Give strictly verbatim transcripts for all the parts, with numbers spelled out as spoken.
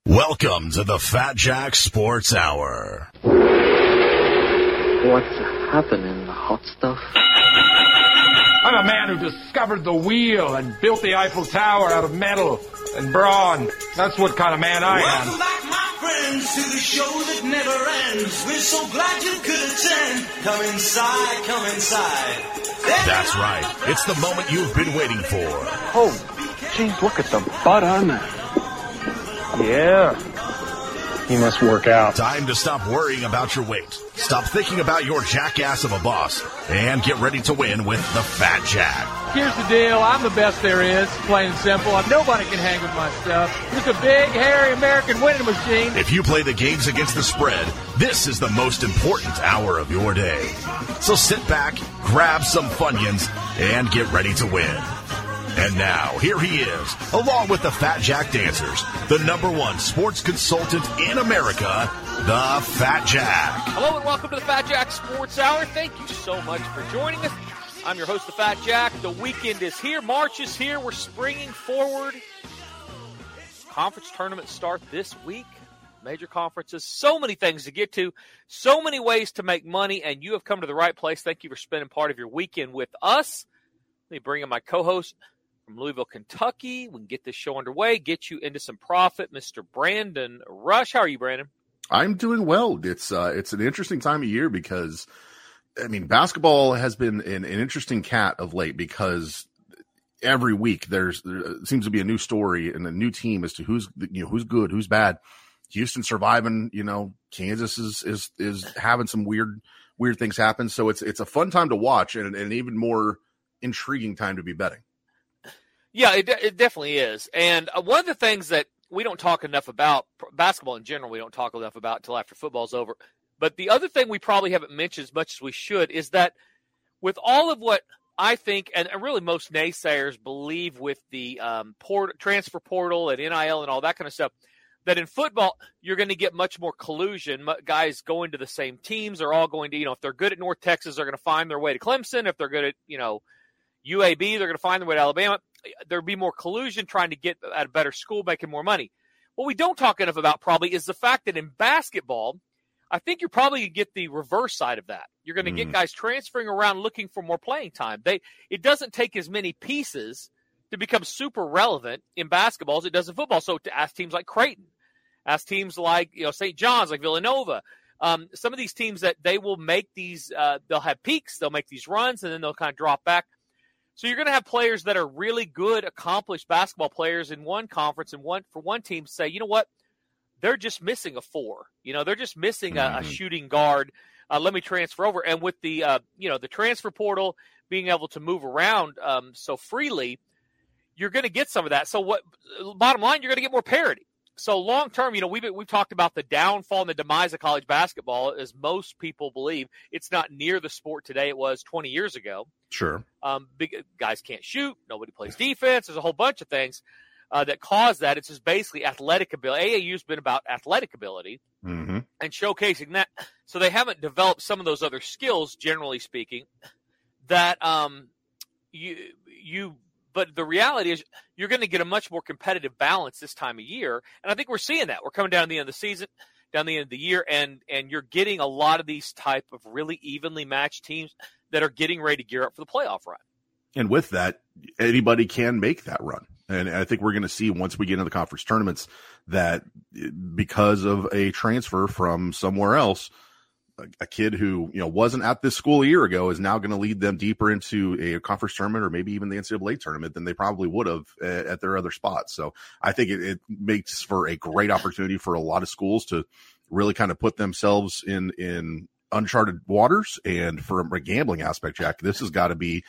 Welcome to the Fat Jack Sports Hour. What's happening, the hot stuff? I'm a man who discovered the wheel and built the Eiffel Tower out of metal and brawn. That's what kind of man I am. Welcome back, my friends, to the show that never ends. We're so glad you could attend. Come inside, come inside. That's right. It's the moment you've been waiting for. Oh, geez, look at the butt on that. Yeah. He must work out. Time to stop worrying about your weight. Stop thinking about your jackass of a boss. And get ready to win with the Fat Jack. Here's the deal. I'm the best there is. Plain and simple. Nobody can hang with my stuff. Just a big, hairy American winning machine. If you play the games against the spread, this is the most important hour of your day. So sit back, grab some Funyuns, and get ready to win. And now, here he is, along with the Fat Jack Dancers, the number one sports consultant in America, the Fat Jack. Hello and welcome to the Fat Jack Sports Hour. Thank you so much for joining us. I'm your host, the Fat Jack. The weekend is here. March is here. We're springing forward. Conference tournaments start this week. Major conferences. So many things to get to. So many ways to make money, and you have come to the right place. Thank you for spending part of your weekend with us. Let me bring in my co-host from Louisville, Kentucky. We can get this show underway, get you into some profit. Mister Brandon Rush. How are you, Brandon? I'm doing well. It's uh, it's an interesting time of year because, I mean, basketball has been an, an interesting cat of late because every week there's there seems to be a new story and a new team as to who's you know who's good, who's bad. Houston surviving, you know, Kansas is is is having some weird weird things happen. So it's it's a fun time to watch and an even more intriguing time to be betting. Yeah, it, it definitely is. And uh, one of the things that we don't talk enough about, basketball in general, we don't talk enough about until after football's over. But the other thing we probably haven't mentioned as much as we should is that with all of what I think, and really most naysayers believe with the um, port, transfer portal and N I L and all that kind of stuff, that in football, you're going to get much more collusion. Guys going to the same teams are all going to, you know, if they're good at North Texas, they're going to find their way to Clemson. If they're good at, you know, U A B, they're going to find their way to Alabama. There'll be more collusion trying to get at a better school, making more money. What we don't talk enough about probably is the fact that in basketball, I think you're probably going to get the reverse side of that. You're going to mm. get guys transferring around looking for more playing time. They It doesn't take as many pieces to become super relevant in basketball as it does in football. So to ask teams like Creighton, ask teams like you know Saint John's, like Villanova, um, some of these teams that they will make these, uh, they'll have peaks, they'll make these runs, and then they'll kind of drop back. So you're going to have players that are really good, accomplished basketball players in one conference and one for one team say, you know what, they're just missing a four. You know, they're just missing a, a shooting guard. Uh, let me transfer over. And with the, uh, you know, the transfer portal being able to move around um, so freely, you're going to get some of that. So what? Bottom line, you're going to get more parity. So long term, you know, we've we've talked about the downfall and the demise of college basketball, as most people believe. It's not near the sport today it was twenty years ago. Sure. Um, big guys can't shoot. Nobody plays defense. There's a whole bunch of things uh, that cause that. It's just basically athletic ability. A A U's been about athletic ability mm-hmm. and showcasing that. So they haven't developed some of those other skills, generally speaking, that um, you you. But the reality is you're going to get a much more competitive balance this time of year. And I think we're seeing that. We're coming down to the end of the season, down the end of the year, and and you're getting a lot of these type of really evenly matched teams that are getting ready to gear up for the playoff run. And with that, anybody can make that run. And I think we're going to see once we get into the conference tournaments that because of a transfer from somewhere else, a kid who, you know, wasn't at this school a year ago is now going to lead them deeper into a conference tournament or maybe even the N C double A tournament than they probably would have at their other spots. So I think it, it makes for a great opportunity for a lot of schools to really kind of put themselves in, in uncharted waters. And from a gambling aspect, Jack, this has got to be,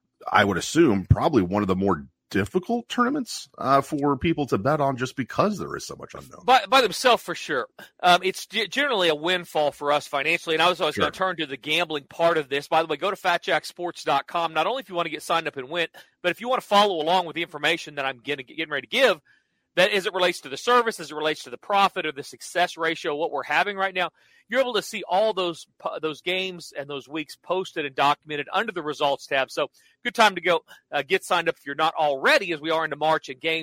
I would assume, probably one of the more difficult tournaments uh, for people to bet on just because there is so much unknown. By, by themselves, for sure. Um, it's g- generally a windfall for us financially, and I was always sure. going to turn to the gambling part of this. By the way, go to fat jack sports dot com. Not only if you want to get signed up and win, but if you want to follow along with the information that I'm getting, getting ready to give, that as it relates to the service, as it relates to the profit or the success ratio, what we're having right now, you're able to see all those those games and those weeks posted and documented under the results tab. So good time to go uh, get signed up if you're not already, as we are into March and games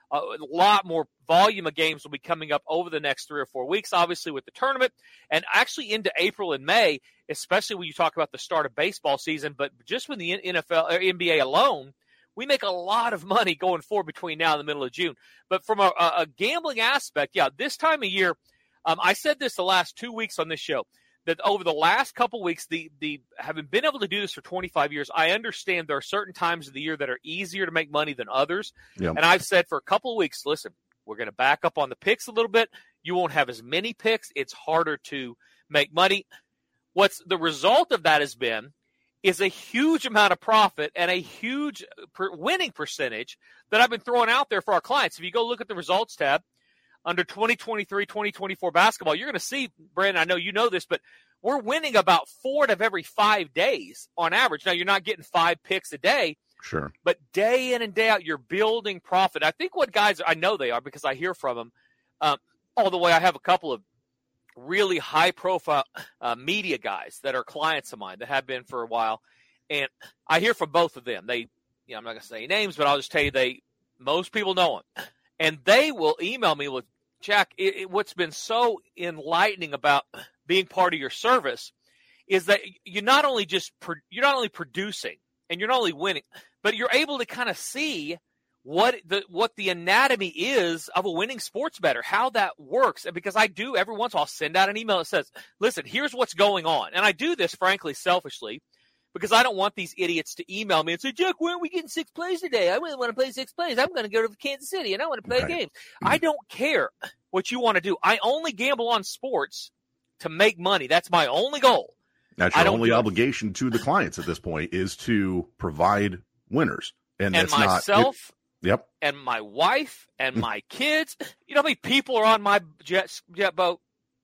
a lot more volume of games will be coming up over the next three or four weeks, obviously with the tournament, and actually into April and May, especially when you talk about the start of baseball season. But just with the N F L or N B A alone, we make a lot of money going forward between now and the middle of June. But from a, a gambling aspect, yeah, this time of year, um, I said this the last two weeks on this show, that over the last couple weeks, the the having been able to do this for twenty-five years, I understand there are certain times of the year that are easier to make money than others. Yep. And I've said for a couple of weeks, listen, we're going to back up on the picks a little bit. You won't have as many picks. It's harder to make money. What's the result of that has been is a huge amount of profit and a huge per winning percentage that I've been throwing out there for our clients. If you go look at the results tab, under twenty twenty-three twenty twenty-four basketball, you're going to see, Brandon, I know you know this, but we're winning about four out of every five days on average. Now, you're not getting five picks a day. Sure. But day in and day out, you're building profit. I think what guys, I know they are because I hear from them. Um, all the way, I have a couple of really high-profile uh, media guys that are clients of mine that have been for a while. And I hear from both of them. They, you know, I'm not going to say names, but I'll just tell you, they, most people know them. And they will email me with, Jack, it, it, what's been so enlightening about being part of your service is that you're not only just pro, you're not only producing and you're not only winning, but you're able to kind of see what the what the anatomy is of a winning sports bettor, how that works. And because I do every once in a while, I'll send out an email that says, "Listen, here's what's going on," and I do this frankly selfishly, because I don't want these idiots to email me and say, "Jack, where are we getting six plays today? I really want to play six plays. I'm going to go to Kansas City and I want to play right. games." I don't care what you want to do. I only gamble on sports to make money. That's my only goal. That's your only obligation to the clients at this point is to provide winners. And, and that's myself, not, it, yep. and my wife, and my kids. You know how many people are on my jet, jet boat?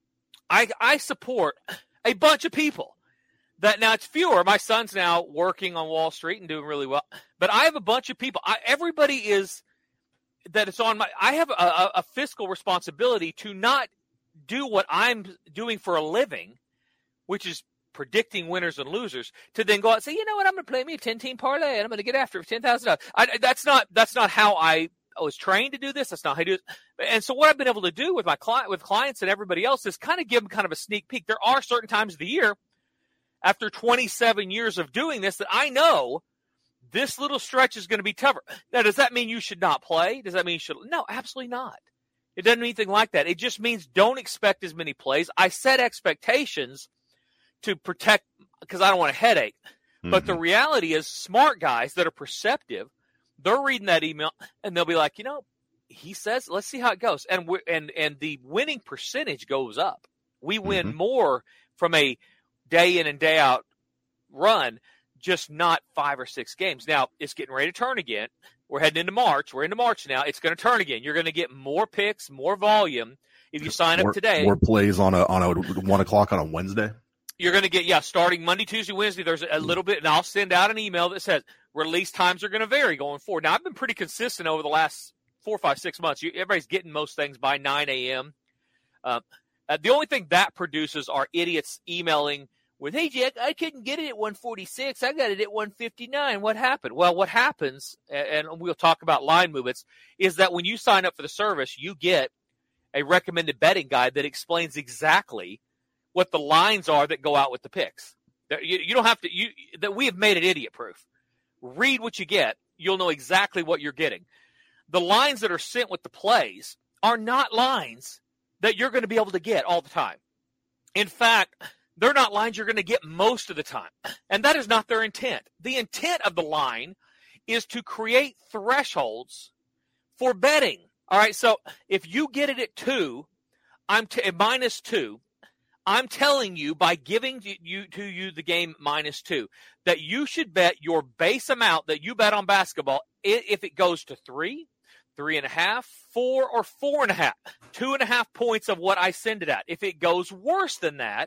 I, I support a bunch of people. That now it's fewer. My son's now working on Wall Street and doing really well. But I have a bunch of people. I, everybody is that it's on my. I have a, a, a fiscal responsibility to not do what I'm doing for a living, which is predicting winners and losers. To then go out and say, you know what, I'm going to play me a ten-team parlay and I'm going to get after it for ten thousand dollars. That's not that's not how I, I was trained to do this. That's not how I do it. And so what I've been able to do with my client, with clients and everybody else, is kind of give them kind of a sneak peek. There are certain times of the year, after twenty-seven years of doing this, that I know this little stretch is going to be tougher. Now, does that mean you should not play? Does that mean you should? No, absolutely not. It doesn't mean anything like that. It just means don't expect as many plays. I set expectations to protect, because I don't want a headache. Mm-hmm. But the reality is, smart guys that are perceptive, they're reading that email and they'll be like, you know, he says, let's see how it goes. And we and and the winning percentage goes up. We win mm-hmm. more from a day in and day out run, just not five or six games. Now, it's getting ready to turn again. We're heading into March. We're into March now. It's going to turn again. You're going to get more picks, more volume if you sign more, up today. More plays on a on a one o'clock on a Wednesday. You're going to get, yeah, starting Monday, Tuesday, Wednesday, there's a little bit, and I'll send out an email that says release times are going to vary going forward. Now, I've been pretty consistent over the last four, five, six months. You, everybody's getting most things by nine a.m. Uh, uh, the only thing that produces are idiots emailing with, "Hey, Jack, I couldn't get it at one forty-six. I got it at one fifty-nine. What happened?" Well, what happens, and we'll talk about line movements, is that when you sign up for the service, you get a recommended betting guide that explains exactly what the lines are that go out with the picks. You, you don't have to, you, that we have made it idiot proof. Read what you get. You'll know exactly what you're getting. The lines that are sent with the plays are not lines that you're going to be able to get all the time. In fact, they're not lines you're going to get most of the time. And that is not their intent. The intent of the line is to create thresholds for betting. All right. So if you get it at two, I'm t- minus two. I'm telling you, by giving you to you the game minus two, that you should bet your base amount that you bet on basketball if it goes to three, three and a half, four, or four and a half, two and a half points of what I send it at. If it goes worse than that,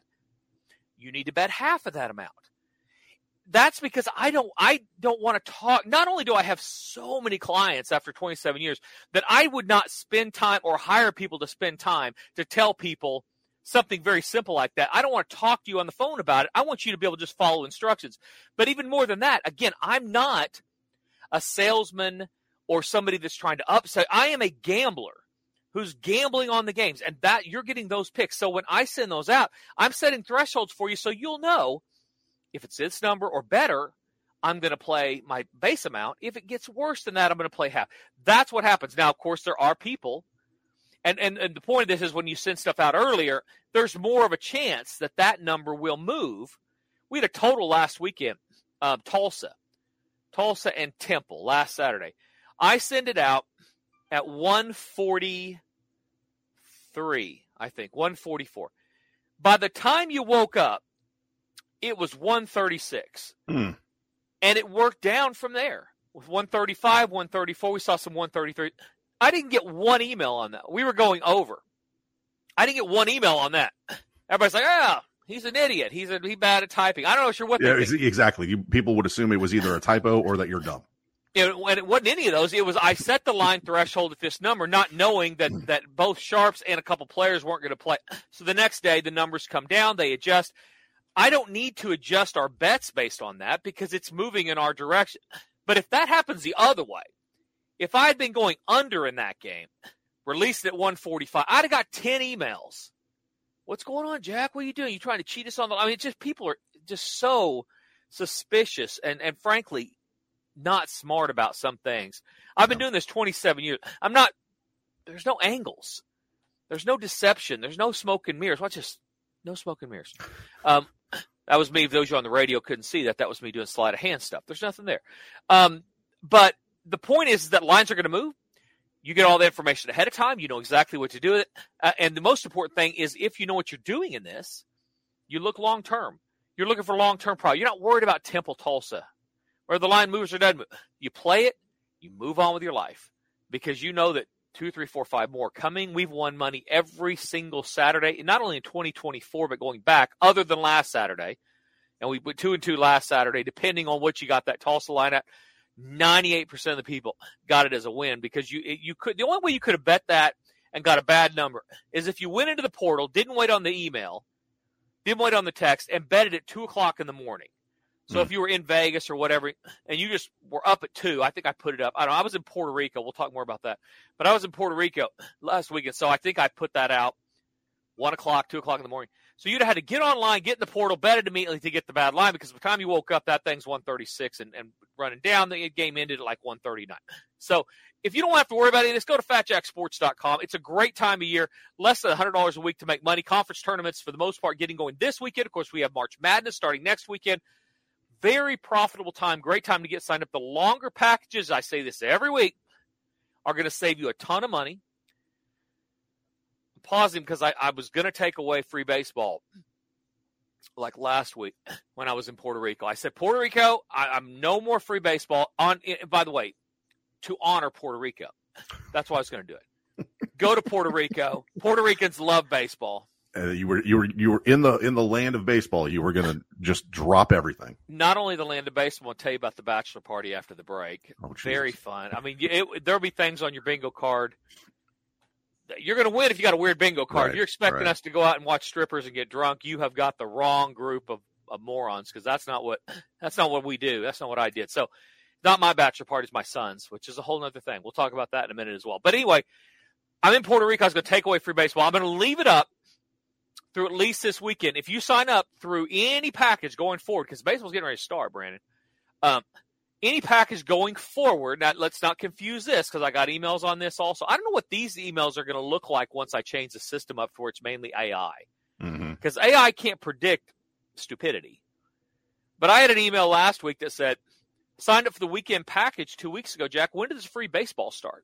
you need to bet half of that amount. That's because I don't I don't want to talk. Not only do I have so many clients after twenty-seven years that I would not spend time or hire people to spend time to tell people something very simple like that. I don't want to talk to you on the phone about it. I want you to be able to just follow instructions. But even more than that, again, I'm not a salesman or somebody that's trying to upset. I am a gambler who's gambling on the games, and that you're getting those picks. So when I send those out, I'm setting thresholds for you so you'll know if it's this number or better, I'm going to play my base amount. If it gets worse than that, I'm going to play half. That's what happens. Now, of course, there are people, and, and, and the point of this is when you send stuff out earlier, there's more of a chance that that number will move. We had a total last weekend, um, Tulsa, Tulsa and Temple last Saturday. I send it out at one forty-three, I think, one forty-four. By the time you woke up, it was one thirty-six. Mm. And it worked down from there. With one thirty-five, one thirty-four, we saw some one thirty-three. I didn't get one email on that. We were going over. I didn't get one email on that. Everybody's like, ah, he's an idiot. He's a, he's bad at typing. I don't know sure what yeah, they think. exactly. You, people would assume it was either a typo or that you're dumb. You know, when it wasn't any of those. It was I set the line threshold at this number, not knowing that, that both Sharps and a couple players weren't going to play. So the next day, the numbers come down. They adjust. I don't need to adjust our bets based on that because it's moving in our direction. But if that happens the other way, if I had been going under in that game, released at one forty-five, I'd have got ten emails. What's going on, Jack? What are you doing? You trying to cheat us on the – I mean, it's just people are just so suspicious and, and frankly, not smart about some things. I've been doing this twenty-seven years. I'm not – there's no angles. There's no deception. There's no smoke and mirrors. What's just no smoke and mirrors. Um, that was me. Those of you on the radio couldn't see that. That was me doing sleight of hand stuff. There's nothing there. Um, but the point is, is that lines are going to move. You get all the information ahead of time. You know exactly what to do with it. Uh, and the most important thing is if you know what you're doing in this, you look long-term. You're looking for long-term profit. You're not worried about Temple, Tulsa, where the line moves or doesn't move. You play it, you move on with your life because you know that two, three, four, five more coming. We've won money every single Saturday, not only in twenty twenty-four, but going back other than last Saturday. And we put two and two last Saturday, depending on what you got that Tulsa line at. ninety-eight percent of the people got it as a win because you you could. The only way you could have bet that and got a bad number is if you went into the portal, didn't wait on the email, didn't wait on the text, and bet it at two o'clock in the morning. So mm. if you were in Vegas or whatever, and you just were up at two, I think I put it up. I don't know. I was in Puerto Rico. We'll talk more about that. But I was in Puerto Rico last weekend, so I think I put that out one o'clock, two o'clock in the morning. So you'd have had to get online, get in the portal, bet it immediately to get the bad line because by the time you woke up, that thing's one thirty-six and, and running down. The game ended at like one thirty-nine. So if you don't have to worry about it, just go to fat jack sports dot com. It's a great time of year, less than one hundred dollars a week to make money. Conference tournaments, for the most part, getting going this weekend. Of course, we have March Madness starting next weekend. Very profitable time, great time to get signed up. The longer packages, I say this every week, are going to save you a ton of money. I'm pausing because I, I was going to take away free baseball like last week when I was in Puerto Rico. I said, Puerto Rico, I, I'm no more free baseball. On. By the way, to honor Puerto Rico. That's why I was going to do it. Go to Puerto Rico. Puerto Ricans love baseball. Uh, you were you were you were in the in the land of baseball. You were going to just drop everything. Not only the land of baseball, I'll tell you about the bachelor party after the break. Oh, very fun. I mean, it, there'll be things on your bingo card. You're going to win if you got a weird bingo card. Right, if you're expecting right. us to go out and watch strippers and get drunk, you have got the wrong group of, of morons because that's not what that's not what we do. That's not what I did. So, not my bachelor party, it's my son's, which is a whole other thing. We'll talk about that in a minute as well. But anyway, I'm in Puerto Rico. I was going to take away free baseball. I'm going to leave it up through at least this weekend. If you sign up through any package going forward, because baseball's getting ready to start, Brandon, um, any package going forward, now let's not confuse this because I got emails on this also. I don't know what these emails are going to look like once I change the system up to where it's mainly A I. Because mm-hmm. A I can't predict stupidity. But I had an email last week that said, signed up for the weekend package two weeks ago, Jack. When does free baseball start?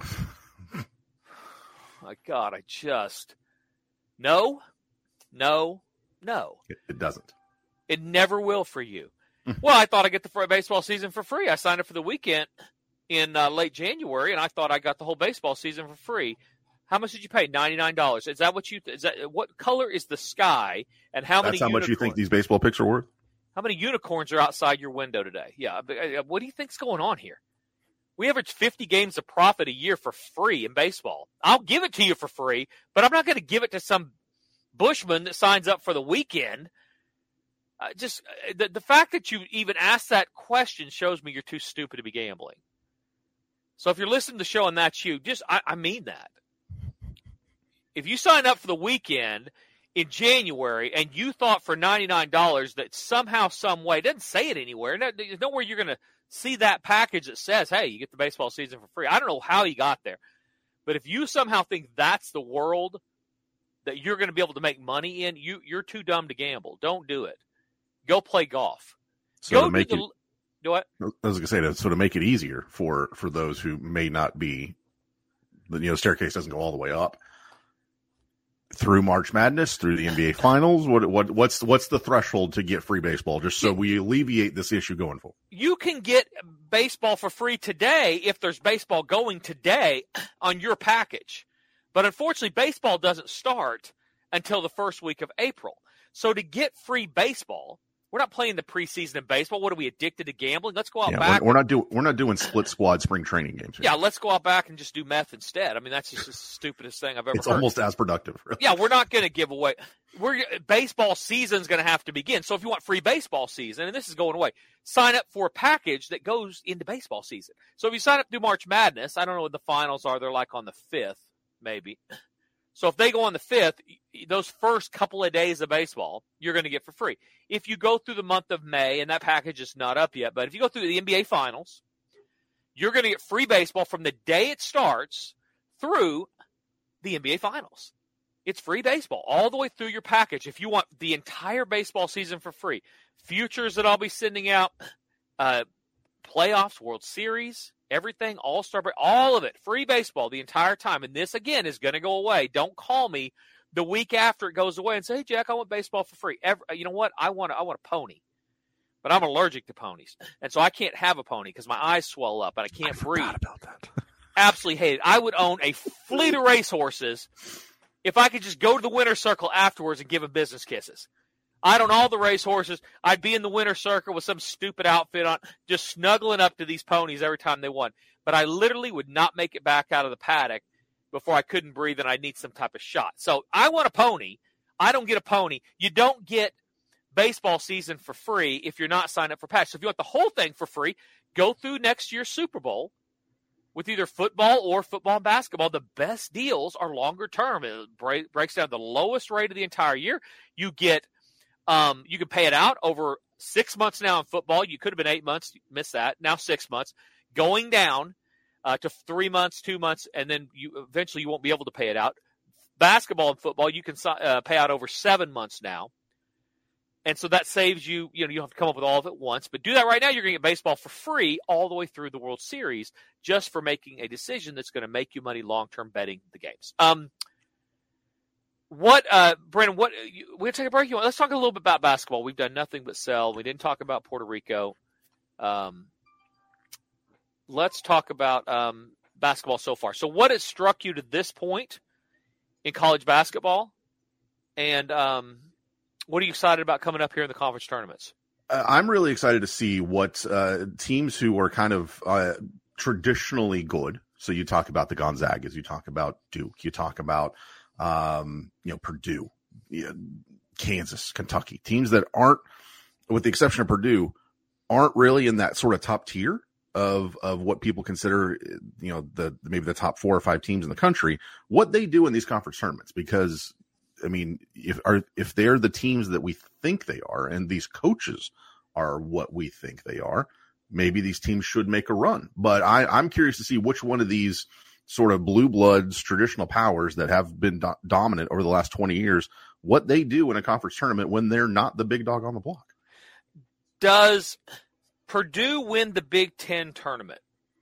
My God, I just... No. No, no. It, it doesn't. It never will for you. Well, I thought I'd get the baseball season for free. I signed up for the weekend in uh, late January, and I thought I got the whole baseball season for free. How much did you pay? ninety-nine dollars. Is that what you? Is that what color is the sky? And how That's many? how much you think these baseball picks are worth? How many unicorns are outside your window today? Yeah. What do you think's going on here? We average fifty games of profit a year for free in baseball. I'll give it to you for free, but I'm not going to give it to some Bushman that signs up for the weekend. Uh, just uh, the, the fact that you even asked that question shows me you're too stupid to be gambling. So if you're listening to the show and that's you, just I, I mean that. If you sign up for the weekend in January and you thought for ninety-nine dollars that somehow, some way, it doesn't say it anywhere. There's nowhere you're going to see that package that says, hey, you get the baseball season for free. I don't know how you got there. But if you somehow think that's the world that you're going to be able to make money in, you, you're too dumb to gamble. Don't do it. Go play golf. So Go to make do, the, it, do what? I was going to say that, so to make it easier for, for those who may not be, you know, staircase doesn't go all the way up. Through March Madness, through the N B A Finals, what what what's what's the threshold to get free baseball? Just so we alleviate this issue going forward. You can get baseball for free today if there's baseball going today on your package, but unfortunately, baseball doesn't start until the first week of April. So to get free baseball, we're not playing the preseason in baseball. What are we, addicted to gambling? Let's go out yeah, back. We're, we're not doing we're not doing split squad spring training games. Here. Yeah, let's go out back and just do meth instead. I mean, that's just the stupidest thing I've ever it's heard. Almost as productive. Really. Yeah, we're not going to give away. We're baseball season's going to have to begin. So if you want free baseball season, and this is going away, sign up for a package that goes into baseball season. So if you sign up to March Madness, I don't know what the finals are. They're like on the fifth, maybe. So if they go on the fifth, those first couple of days of baseball, you're going to get for free. If you go through the month of May, and that package is not up yet, but if you go through the N B A Finals, you're going to get free baseball from the day it starts through the N B A Finals. It's free baseball all the way through your package. If you want the entire baseball season for free, futures that I'll be sending out, uh, playoffs, World Series, everything, all-star break, all of it, free baseball the entire time. And this, again, is going to go away. Don't call me the week after it goes away and say, hey, Jack, I want baseball for free. Every, you know what? I want, a, I want a pony. But I'm allergic to ponies. And so I can't have a pony because my eyes swell up and I can't I breathe. forgot about that. Absolutely hate it. I would own a fleet of racehorses if I could just go to the winner's circle afterwards and give them business kisses. I'd own all the racehorses. I'd be in the winner's circle with some stupid outfit on, just snuggling up to these ponies every time they won. But I literally would not make it back out of the paddock before I couldn't breathe and I'd need some type of shot. So I want a pony. I don't get a pony. You don't get baseball season for free if you're not signed up for patch. So if you want the whole thing for free, go through next year's Super Bowl with either football or football and basketball. The best deals are longer term. It break, breaks down the lowest rate of the entire year. You get Um, you can pay it out over six months now in football. You could have been eight months, missed that. Now six months, going down uh, to three months, two months, and then you eventually you won't be able to pay it out. Basketball and football, you can uh, pay out over seven months now, and so that saves you. You know, you don't have to come up with all of it once, but do that right now. You're going to get baseball for free all the way through the World Series, just for making a decision that's going to make you money long term betting the games. Um. What, uh, Brandon, what, you, we're going to take a break. You want, let's talk a little bit about basketball. We've done nothing but sell. We didn't talk about Puerto Rico. Um, let's talk about um, basketball so far. So what has struck you to this point in college basketball? And um, what are you excited about coming up here in the conference tournaments? Uh, I'm really excited to see what uh, teams who are kind of uh, traditionally good. So you talk about the Gonzagas, you talk about Duke, you talk about Um, you know, Purdue, you know, Kansas, Kentucky, teams that aren't, with the exception of Purdue, aren't really in that sort of top tier of, of what people consider, you know, the, maybe the top four or five teams in the country, what they do in these conference tournaments. Because, I mean, if are, if they're the teams that we think they are, and these coaches are what we think they are, maybe these teams should make a run. But I, I'm curious to see which one of these sort of blue bloods, traditional powers that have been do- dominant over the last twenty years, what they do in a conference tournament when they're not the big dog on the block. Does Purdue win the Big Ten tournament?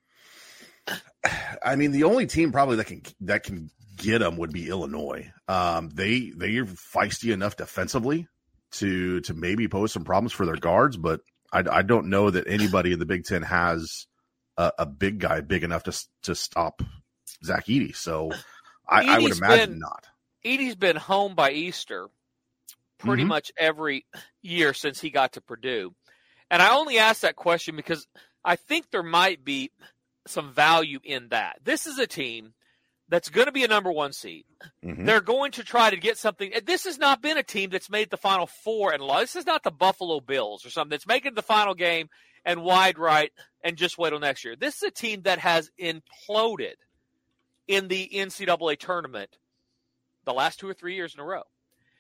I mean, the only team probably that can that can get them would be Illinois. Um, they they're feisty enough defensively to to maybe pose some problems for their guards, but I, I don't know that anybody in the Big Ten has a, a big guy big enough to to stop Zach Edey. So I, I would imagine been, not. Edey's been home by Easter pretty mm-hmm. much every year since he got to Purdue. And I only ask that question because I think there might be some value in that. This is a team that's going to be a number one seed. Mm-hmm. They're going to try to get something. This has not been a team that's made the Final Four and lost. This is not the Buffalo Bills or something that's making the final game and wide right and just wait till next year. This is a team that has imploded in the N C double A tournament the last two or three years in a row.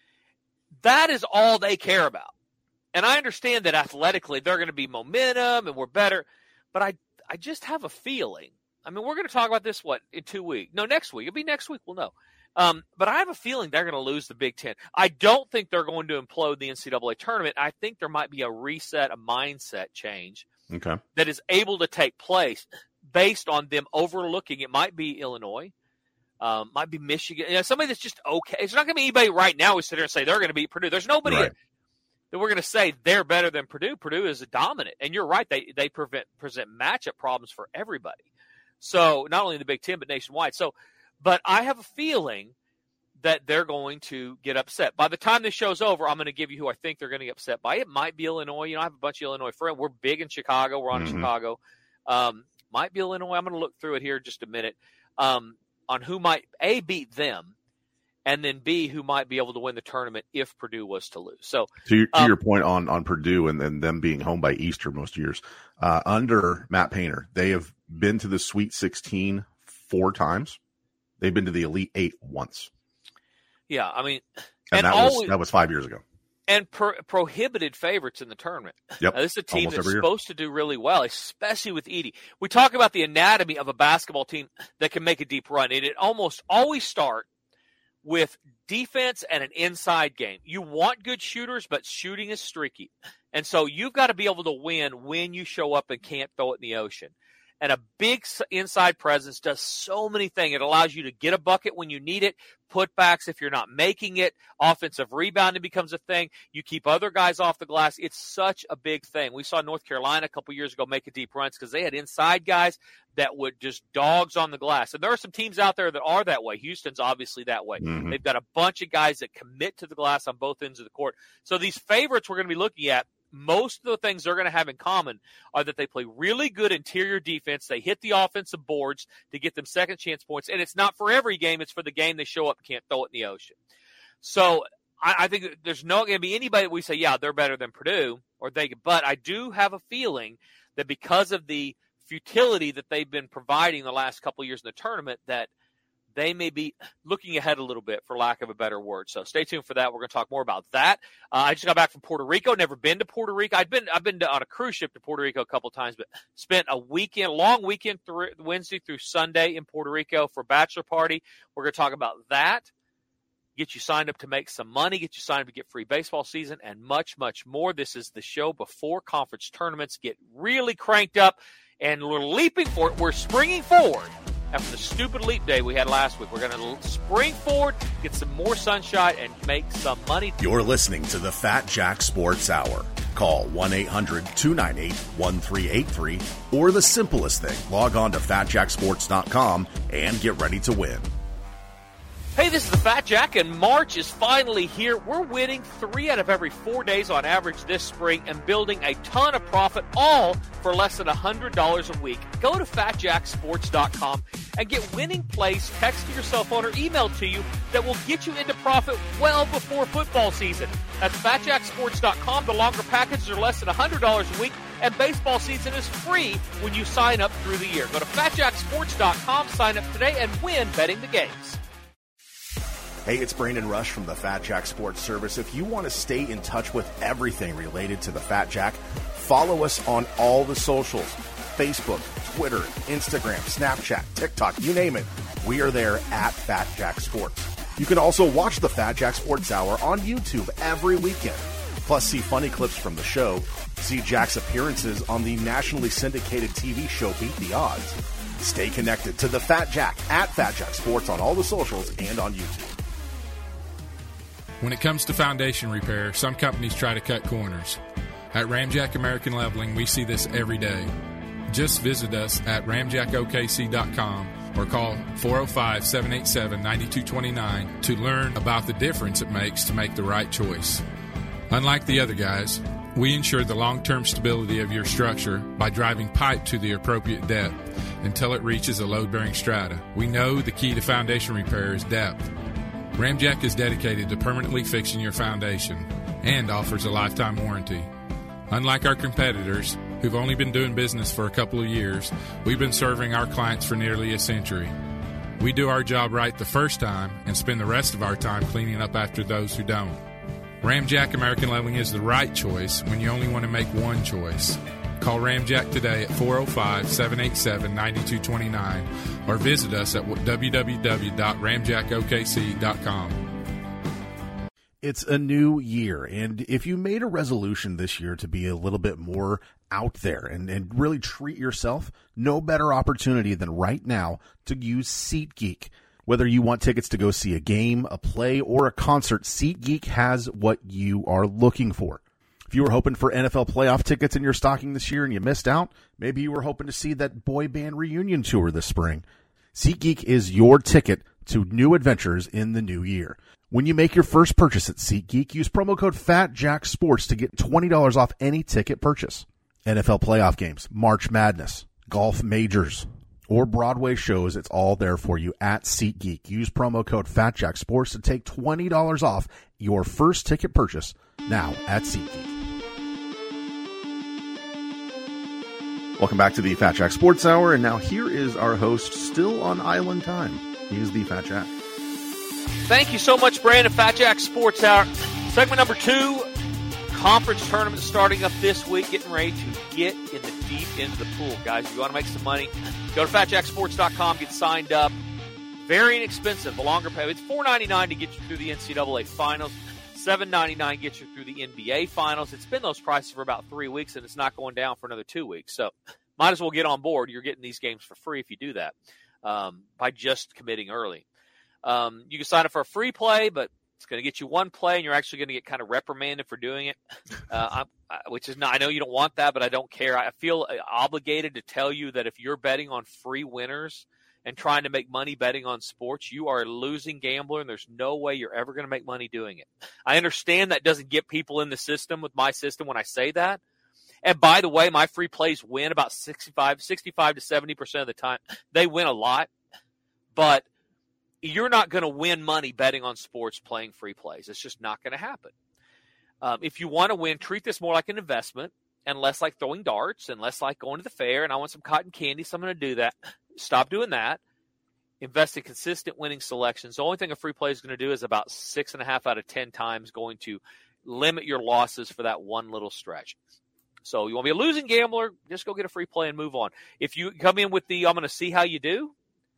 That is all they care about. And I understand that athletically they're going to be momentum and we're better, but I I just have a feeling. I mean, we're going to talk about this, what, in two weeks? No, next week. It'll be next week. We'll know. Um, but I have a feeling they're going to lose the Big Ten. I don't think they're going to implode the N C double A tournament. I think there might be a reset, a mindset change okay. that is able to take place based on them overlooking. It might be Illinois. Um, might be Michigan. You know, somebody that's just okay. It's not going to be anybody right now who sit here and say they're going to beat Purdue. There's nobody right. that we're going to say they're better than Purdue. Purdue is a dominant. And you're right. They they prevent, present matchup problems for everybody. So not only the Big Ten, but nationwide. So, but I have a feeling that they're going to get upset. By the time this show's over, I'm going to give you who I think they're going to get upset by. It might be Illinois. You know, I have a bunch of Illinois friends. We're big in Chicago. We're on mm-hmm. Chicago. Um, might be Illinois. I'm going to look through it here in just a minute um, on who might, A, beat them, and then B, who might be able to win the tournament if Purdue was to lose. So to your, to um, your point on, on Purdue and then them being home by Easter most years, uh, under Matt Painter, they have been to the Sweet sixteen four times. They've been to the Elite Eight once. Yeah, I mean, and, and that always, was that was five years ago. And pro- prohibited favorites in the tournament. Yep. Now, this is a team Almost that's every year. supposed to do really well, especially with Edey. We talk about the anatomy of a basketball team that can make a deep run. It, it almost always starts with defense and an inside game. You want good shooters, but shooting is streaky. And so you've got to be able to win when you show up and can't throw it in the ocean. And a big inside presence does so many things. It allows you to get a bucket when you need it, putbacks if you're not making it, offensive rebounding becomes a thing. You keep other guys off the glass. It's such a big thing. We saw North Carolina a couple years ago make a deep runs because they had inside guys that would just dogs on the glass. And there are some teams out there that are that way. Houston's obviously that way. Mm-hmm. They've got a bunch of guys that commit to the glass on both ends of the court. So these favorites we're going to be looking at, most of the things they're going to have in common are that they play really good interior defense. They hit the offensive boards to get them second chance points. And it's not for every game. It's for the game they show up and can't throw it in the ocean. So I, I think there's not going to be anybody that we say, yeah, they're better than Purdue or they, but I do have a feeling that because of the futility that they've been providing the last couple of years in the tournament, that they may be looking ahead a little bit, for lack of a better word. So stay tuned for that. We're going to talk more about that. Uh, I just got back from Puerto Rico. Never been to Puerto Rico. I've been I've been to, on a cruise ship to Puerto Rico a couple of times, but spent a weekend, long weekend, through Wednesday through Sunday in Puerto Rico for a bachelor party. We're going to talk about that. Get you signed up to make some money. Get you signed up to get free baseball season and much, much more. This is the show before conference tournaments get really cranked up, and we're leaping for it. We're springing forward. After the stupid leap day we had last week, we're going to spring forward, get some more sunshine, and make some money. You're listening to the Fat Jack Sports Hour. Call one eight hundred two nine eight one three eight three, or the simplest thing, log on to fat jack sports dot com and get ready to win. Hey, this is the Fat Jack, and March is finally here. We're winning three out of every four days on average this spring and building a ton of profit, all for less than one hundred dollars a week. Go to fat jack sports dot com and get winning plays text to your cell phone or emailed to you that will get you into profit well before football season. That's fat jack sports dot com. The longer packages are less than one hundred dollars a week, and baseball season is free when you sign up through the year. Go to fat jack sports dot com, sign up today, and win betting the games. Hey, it's Brandon Rush from the Fat Jack Sports Service. If you want to stay in touch with everything related to the Fat Jack, follow us on all the socials. Facebook, Twitter, Instagram, Snapchat, TikTok, you name it. We are there at Fat Jack Sports. You can also watch the Fat Jack Sports Hour on YouTube every weekend. Plus, see funny clips from the show, see Jack's appearances on the nationally syndicated T V show Beat the Odds. Stay connected to the Fat Jack at Fat Jack Sports on all the socials and on YouTube. When it comes to foundation repair, some companies try to cut corners. At Ramjack American Leveling, we see this every day. Just visit us at ramjack o k c dot com or call four oh five, seven eight seven, nine two two nine to learn about the difference it makes to make the right choice. Unlike the other guys, we ensure the long-term stability of your structure by driving pipe to the appropriate depth until it reaches a load-bearing strata. We know the key to foundation repair is depth. Ramjack is dedicated to permanently fixing your foundation and offers a lifetime warranty. Unlike our competitors, who've only been doing business for a couple of years, we've been serving our clients for nearly a century. We do our job right the first time and spend the rest of our time cleaning up after those who don't. Ramjack American Leveling is the right choice when you only want to make one choice. Call Ramjack today at four oh five, seven eight seven, nine two two nine or visit us at w w w dot ramjack o k c dot com. It's a new year, and if you made a resolution this year to be a little bit more out there and, and really treat yourself, no better opportunity than right now to use SeatGeek. Whether you want tickets to go see a game, a play, or a concert, SeatGeek has what you are looking for. If you were hoping for N F L playoff tickets in your stocking this year and you missed out, maybe you were hoping to see that boy band reunion tour this spring. SeatGeek is your ticket to new adventures in the new year. When you make your first purchase at SeatGeek, use promo code FATJackSports to get twenty dollars off any ticket purchase. N F L playoff games, March Madness, golf majors, or Broadway shows, it's all there for you at SeatGeek. Use promo code FATJackSports to take twenty dollars off your first ticket purchase now at SeatGeek. Welcome back to the Fat Jack Sports Hour, and now here is our host, still on island time. He is the Fat Jack. Thank you so much, Brandon. Fat Jack Sports Hour. Segment number two, conference tournament starting up this week, getting ready to get in the deep into the pool. Guys, if you want to make some money, go to fat jack sports dot com, get signed up. Very inexpensive, a longer pay. It's four ninety-nine to get you through the N C double A finals, seven ninety-nine gets you through the N B A finals. It's been those prices for about three weeks, and it's not going down for another two weeks. So might as well get on board. You're getting these games for free if you do that um, by just committing early. Um, you can sign up for a free play, but it's going to get you one play, and you're actually going to get kind of reprimanded for doing it, uh, I, I, which is not – I know you don't want that, but I don't care. I feel obligated to tell you that if you're betting on free winners and trying to make money betting on sports, you are a losing gambler, and there's no way you're ever going to make money doing it. I understand that doesn't get people in the system with my system when I say that. And by the way, my free plays win about sixty-five, sixty-five to seventy percent of the time. They win a lot, but you're not going to win money betting on sports playing free plays. It's just not going to happen. Um, if you want to win, treat this more like an investment and less like throwing darts and less like going to the fair and I want some cotton candy, so I'm going to do that. Stop doing that. Invest in consistent winning selections. The only thing a free play is going to do is about six and a half out of ten times going to limit your losses for that one little stretch. So you want to be a losing gambler, just go get a free play and move on. If you come in with the I'm going to see how you do,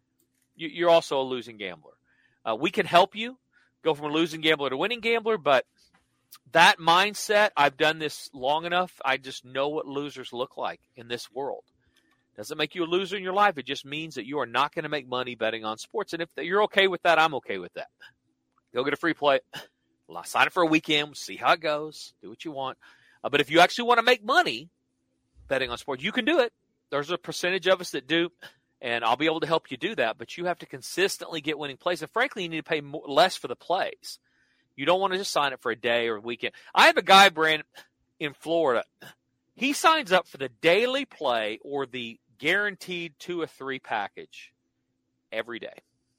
you're also a losing gambler. Uh, we can help you go from a losing gambler to a winning gambler, but that mindset, I've done this long enough, I just know what losers look like in this world. Doesn't make you a loser in your life. It just means that you are not going to make money betting on sports. And if you're okay with that, I'm okay with that. Go get a free play. Sign up for a weekend. See how it goes. Do what you want. Uh, but if you actually want to make money betting on sports, you can do it. There's a percentage of us that do, and I'll be able to help you do that. But you have to consistently get winning plays. And frankly, you need to pay more, less for the plays. You don't want to just sign up for a day or a weekend. I have a guy, Brandon, in Florida. He signs up for the daily play or the guaranteed two or three package every day.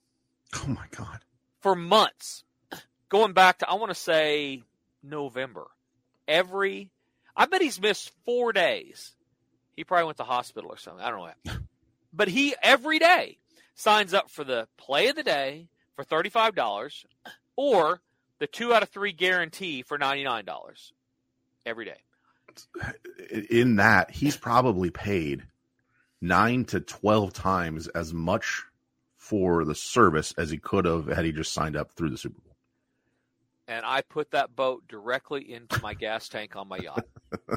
Oh, my God. For months. Going back to, I want to say, November. Every, I bet he's missed four days. He probably went to the hospital or something. I don't know. But he, every day, signs up for the play of the day for thirty-five dollars or the two out of three guarantee for ninety-nine dollars every day. In that, he's probably paid nine to twelve times as much for the service as he could have had he just signed up through the Super Bowl. And I put that boat directly into my gas tank on my yacht.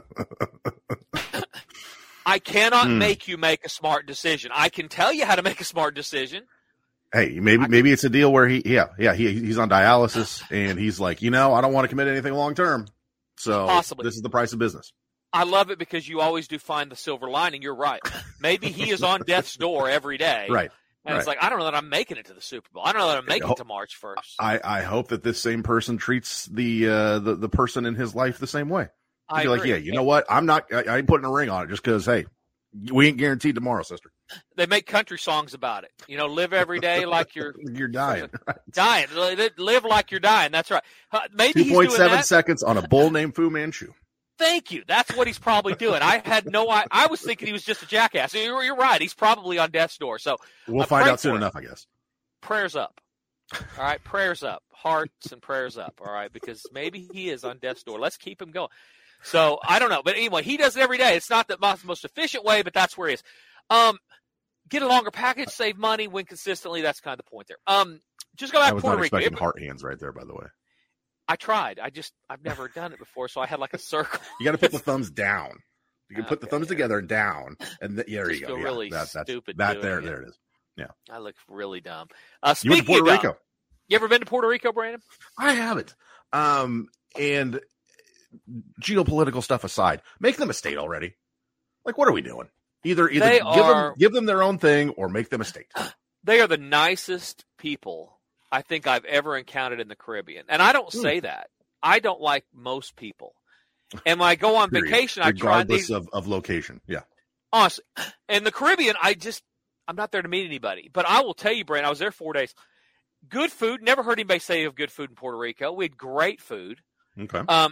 I cannot mm. make you make a smart decision. I can tell you how to make a smart decision. Hey, maybe I maybe can, it's a deal where he, yeah, yeah, he he's on dialysis and he's like, you know, I don't want to commit anything long term, so possibly. This is the price of business. I love it because you always do find the silver lining. You're right. Maybe he is on death's door every day. Right. And right. It's like, I don't know that I'm making it to the Super Bowl. I don't know that I'm making it to March first. I, I hope that this same person treats the uh, the, the person in his life the same way. I You're like, yeah, you know what? I'm not, I, I ain't putting a ring on it just because, hey, we ain't guaranteed tomorrow, sister. They make country songs about it. You know, live every day like you're you're dying. Right. Dying. Live like you're dying. That's right. Uh, maybe two point seven seconds on a bull named Fu Manchu. Thank you. That's what he's probably doing. I had no I, I was thinking he was just a jackass. You're, you're right. He's probably on death's door. So we'll uh, find out soon enough, I guess. Prayers up. All right, prayers up. Hearts and prayers up, all right, because maybe he is on death's door. Let's keep him going. So I don't know. But anyway, he does it every day. It's not the most, most efficient way, but that's where he is. Um, get a longer package, save money, win consistently. That's kind of the point there. Um, just go back I was to Puerto not Rico. expecting It, heart hands right there, by the way. I tried. I just, I've never done it before, so I had like a circle. You got to put the thumbs down. You can Okay, put the thumbs yeah. together and down, and th- yeah, there Just you go. feel Yeah, really that, that's, stupid that doing there, it. there it is. Yeah, I look really dumb. Uh, you went to speaking Puerto of dumb, Rico. you ever been to Puerto Rico, Brandon? I haven't. Um, and geopolitical stuff aside, make them a state already. Like, what are we doing? Either either They give are- them give them their own thing or make them a state. They are the nicest people I think I've ever encountered in the Caribbean. And I don't Hmm. say that. I don't like most people. And when I go on Period. vacation, I try regardless these, of, of location. Yeah. honestly. In the Caribbean, I just, I'm not there to meet anybody. But I will tell you, Brandon, I was there four days. Good food. Never heard anybody say of good food in Puerto Rico. We had great food. Okay. Um,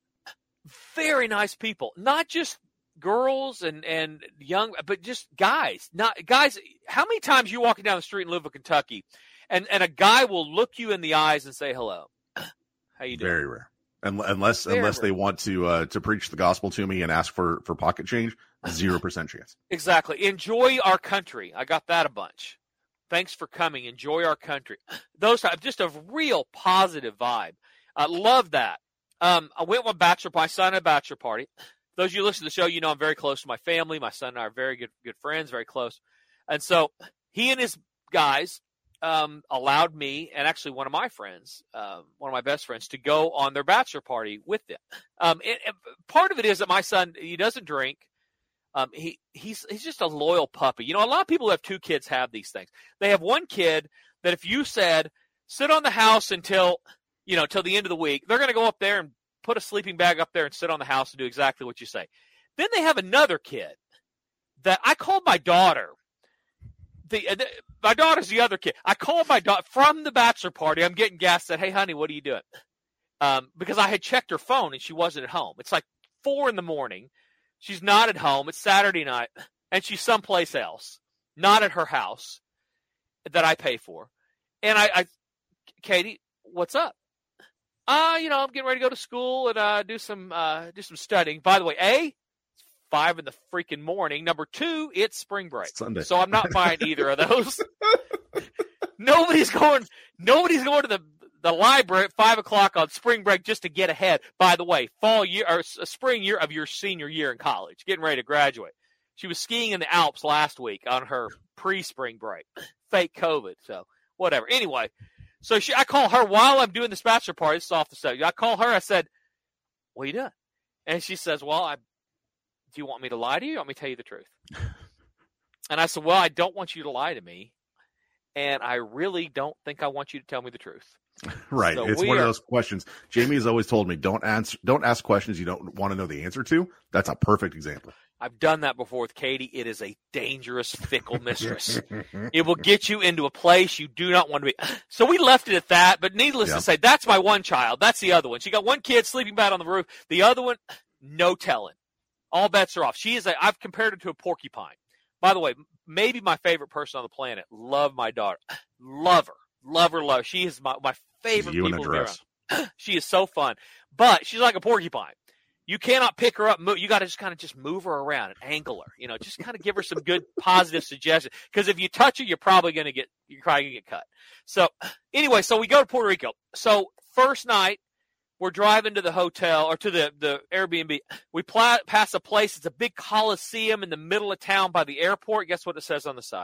very nice people. Not just girls and, and young, but just guys. Not guys. How many times you walking down the street in Louisville, Kentucky, and, and a guy will look you in the eyes and say hello? How you doing? Very rare. Un- Unless Very unless rare. they want to uh, to preach the gospel to me and ask for, for pocket change, zero percent chance. Exactly. Enjoy our country. I got that a bunch. Thanks for coming. Enjoy our country. Those type, just a real positive vibe. I love that. Um, I went with my bachelor, my son had a bachelor party. Those of you who listen to the show, you know I'm very close to my family. My son and I are very good good friends, very close. And so he and his guys um, allowed me and actually one of my friends, um, one of my best friends, to go on their bachelor party with them. Um, and, and part of it is that my son, he doesn't drink. Um, he he's he's just a loyal puppy. You know, a lot of people who have two kids have these things. They have one kid that if you said, sit on the house until, you know, till the end of the week, they're going to go up there and put a sleeping bag up there and sit on the house and do exactly what you say. Then they have another kid that I called my daughter. The, the my daughter's the other kid. I called my daughter from the bachelor party. I'm getting gas. Said, hey, honey, what are you doing? Um, because I had checked her phone and she wasn't at home. It's like four in the morning. She's not at home. It's Saturday night, and she's someplace else, not at her house that I pay for. And I, I Katie, what's up? Uh, you know, I'm getting ready to go to school and uh, do some uh, do some studying. By the way, A, it's five in the freaking morning. Number two, it's spring break. Sunday. So I'm not buying either of those. nobody's going. Nobody's going to the the library at five o'clock on spring break just to get ahead. By the way, fall year or spring year of your senior year in college, getting ready to graduate. She was skiing in the Alps last week on her pre-spring break. Fake COVID, so whatever. Anyway, so she, I call her while I'm doing this bachelor party. This is off the subject. I call her. I said, "What are you doing?" And she says, "Well, I. Do you want me to lie to you? Or want me to tell you the truth?" And I said, "Well, I don't want you to lie to me, and I really don't think I want you to tell me the truth." Right. So it's we one are- of those questions. Jamie has always told me, don't answer, don't ask questions you don't want to know the answer to. That's a perfect example. I've done that before with Katie. It is a dangerous, fickle mistress. It will get you into a place you do not want to be. So we left it at that, but needless Yeah. to say, that's my one child. That's the other one. She got one kid sleeping bad on the roof. The other one, no telling. All bets are off. She is a, I've compared her to a porcupine. By the way, maybe my favorite person on the planet. Love my daughter. Love her. Love her, love her. She is my, my favorite You in a people to be dress. around. She is so fun. But she's like a porcupine. You cannot pick her up. Move. You got to just kind of just move her around and angle her. You know, just kind of give her some good positive suggestions. Because if you touch her, you're probably going to get you're probably going to get cut. So anyway, so we go to Puerto Rico. So first night, we're driving to the hotel or to the, the Airbnb. We pla- pass a place. It's a big coliseum in the middle of town by the airport. Guess what it says on the side?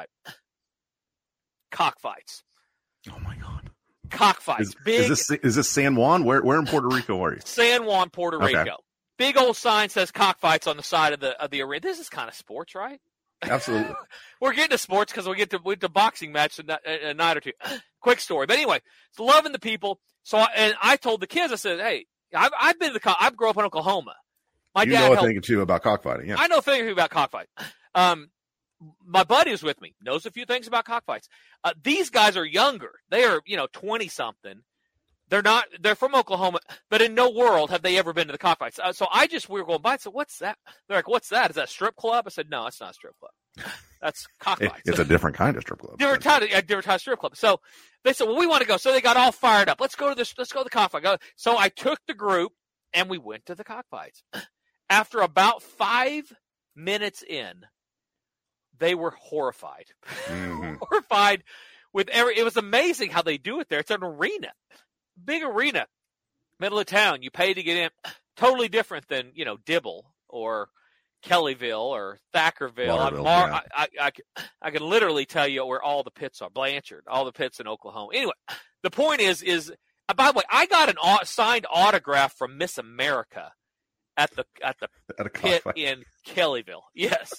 Cockfights. Oh my God. Cockfights. Is, Big is this is this San Juan? Where where in Puerto Rico are you? San Juan, Puerto Okay. Rico. Big old sign says cockfights on the side of the of the arena. This is kind of sports, right? Absolutely. We're getting to sports because we get to we get to boxing match in a, a night or two. Quick story, but anyway, it's loving the people. So I, and I told the kids, I said, "Hey, I've I've been to the co- I grew up in Oklahoma. My you dad know a helped. thing or two about cockfighting, yeah. I know a thing or two about cockfights. Um, my buddy is with me, knows a few things about cockfights. Uh, these guys are younger. They are, you know, twenty something. They're not. They're from Oklahoma, but in no world have they ever been to the cockfights. Uh, so I just we were going by. So what's that? They're like, what's that? Is that a strip club? I said, no, it's not a strip club. That's cockfights. It's a different kind of strip club. Different kind of, a different kind of strip club. So they said, well, we want to go. So they got all fired up. Let's go to this. Let's go to the cockfight. Go. So I took the group and we went to the cockfights. After about five minutes in, they were horrified. Mm-hmm. horrified with every. It was amazing how they do it there. It's an arena. Big arena, middle of town. You pay to get in. Totally different than, you know, Dibble or Kellyville or Thackerville. Mar- yeah. I, I, I, I can literally tell you where all the pits are. Blanchard, all the pits in Oklahoma. Anyway, the point is, is uh, by the way, I got an au- signed autograph from Miss America at the at the at pit in Kellyville. Yes.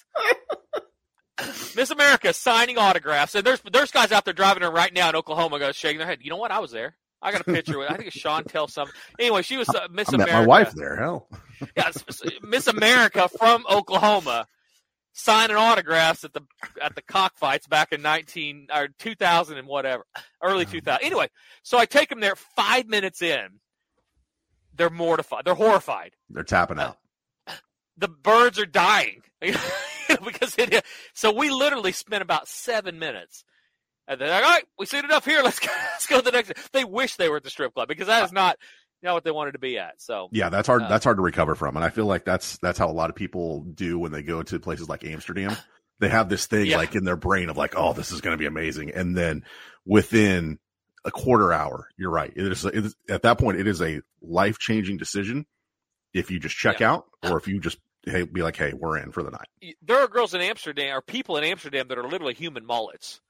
Miss America signing autographs. And there's there's guys out there driving her right now in Oklahoma guys shaking their head. You know what? I was there. I got a picture with, I think it's Chantel something. Anyway, she was uh, Miss I America. Met my wife there, hell. Yeah, Miss America from Oklahoma signing autographs at the at the cockfights back in nineteen or two thousand and whatever, early two thousand. Anyway, so I take them there five minutes in. They're mortified. They're horrified. They're tapping out. Uh, the birds are dying because it. So we literally spent about seven minutes. And they're like, all right, we've seen enough here. Let's go, let's go to the next. They wish they were at the strip club because that is not, you know, what they wanted to be at. So yeah, that's hard. Uh, that's hard to recover from, and I feel like that's that's how a lot of people do when they go to places like Amsterdam. They have this thing yeah. like in their brain of like, oh, this is going to be amazing, and then within a quarter hour, you're right. It is, it is at that point, it is a life changing decision if you just check yeah. out or if you just hey, be like, hey, we're in for the night. There are girls in Amsterdam or people in Amsterdam that are literally human mullets.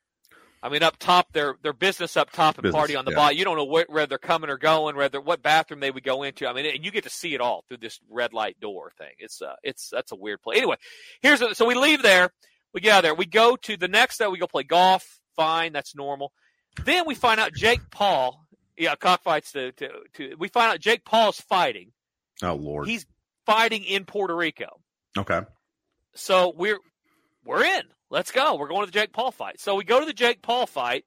I mean, up top, their their business up top and Business, party on the yeah. bottom. You don't know where, where they're coming or going, whether what bathroom they would go into. I mean, and you get to see it all through this red light door thing. It's uh, it's that's a weird place. Anyway, here's a, so we leave there, we get out of there, we go to the next day. We go play golf. Fine, that's normal. Then we find out Jake Paul, yeah, cockfights. To, to to we find out Jake Paul's fighting. Oh Lord, he's fighting in Puerto Rico. Okay, so we're we're in. Let's go. We're going to the Jake Paul fight. So we go to the Jake Paul fight,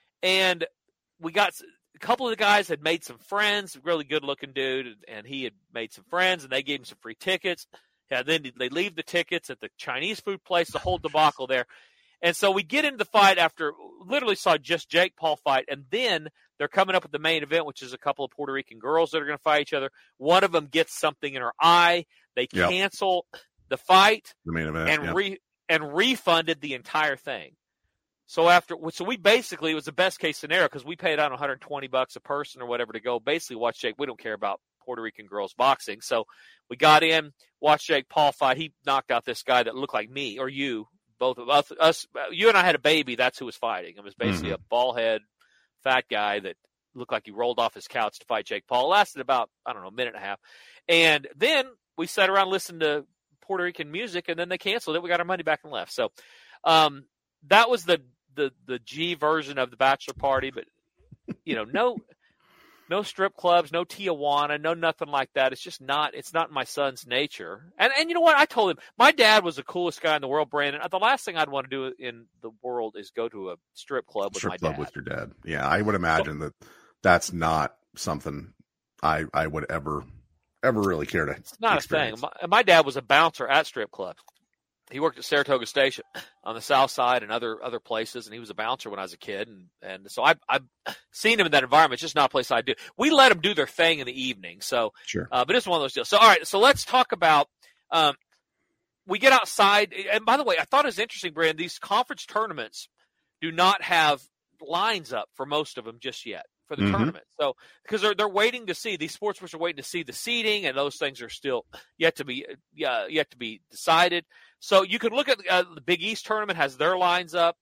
and we got a couple of the guys had made some friends, really good-looking dude, and he had made some friends, and they gave him some free tickets. And then they leave the tickets at the Chinese food place, the whole debacle there. And so we get into the fight after literally saw just Jake Paul fight, and then they're coming up with the main event, which is a couple of Puerto Rican girls that are going to fight each other. One of them gets something in her eye. They yep. cancel the fight. The main event, and yep. re. and refunded the entire thing. So after, so we basically, it was the best case scenario because we paid out one hundred twenty bucks a person or whatever to go basically watch Jake. We don't care about Puerto Rican girls boxing. So we got in, watched Jake Paul fight. He knocked out this guy that looked like me or you, both of us, us you and I had a baby. That's who was fighting. It was basically mm-hmm. a bald head, fat guy that looked like he rolled off his couch to fight Jake Paul. It lasted about, I don't know, a minute and a half. And then we sat around and listened to Puerto Rican music, and then they canceled it. We got our money back and left. So um, that was the, the the G version of the bachelor party. But you know, no no strip clubs, no Tijuana, no nothing like that. It's just not. It's not my son's nature. And and you know what? I told him my dad was the coolest guy in the world, Brandon. The last thing I'd want to do in the world is go to a strip club with strip my club dad. with your dad. Yeah, I would imagine well, that that's not something I I would ever. ever really care to It's not experience. a thing. My, my dad was a bouncer at strip clubs. He worked at Saratoga Station on the south side and other other places, and he was a bouncer when I was a kid. And, and so I, I've seen him in that environment. It's just not a place I do. We let them do their thing in the evening. So, sure. Uh, but it's one of those deals. So, all right, so let's talk about um, – we get outside. And by the way, I thought it was interesting, Brandon, these conference tournaments do not have lines up for most of them just yet. For the mm-hmm. tournament. So, because they're, they're waiting to see, these sportsbooks are waiting to see the seeding, and those things are still yet to be, uh, yet to be decided. So you could look at uh, the Big East tournament has their lines up.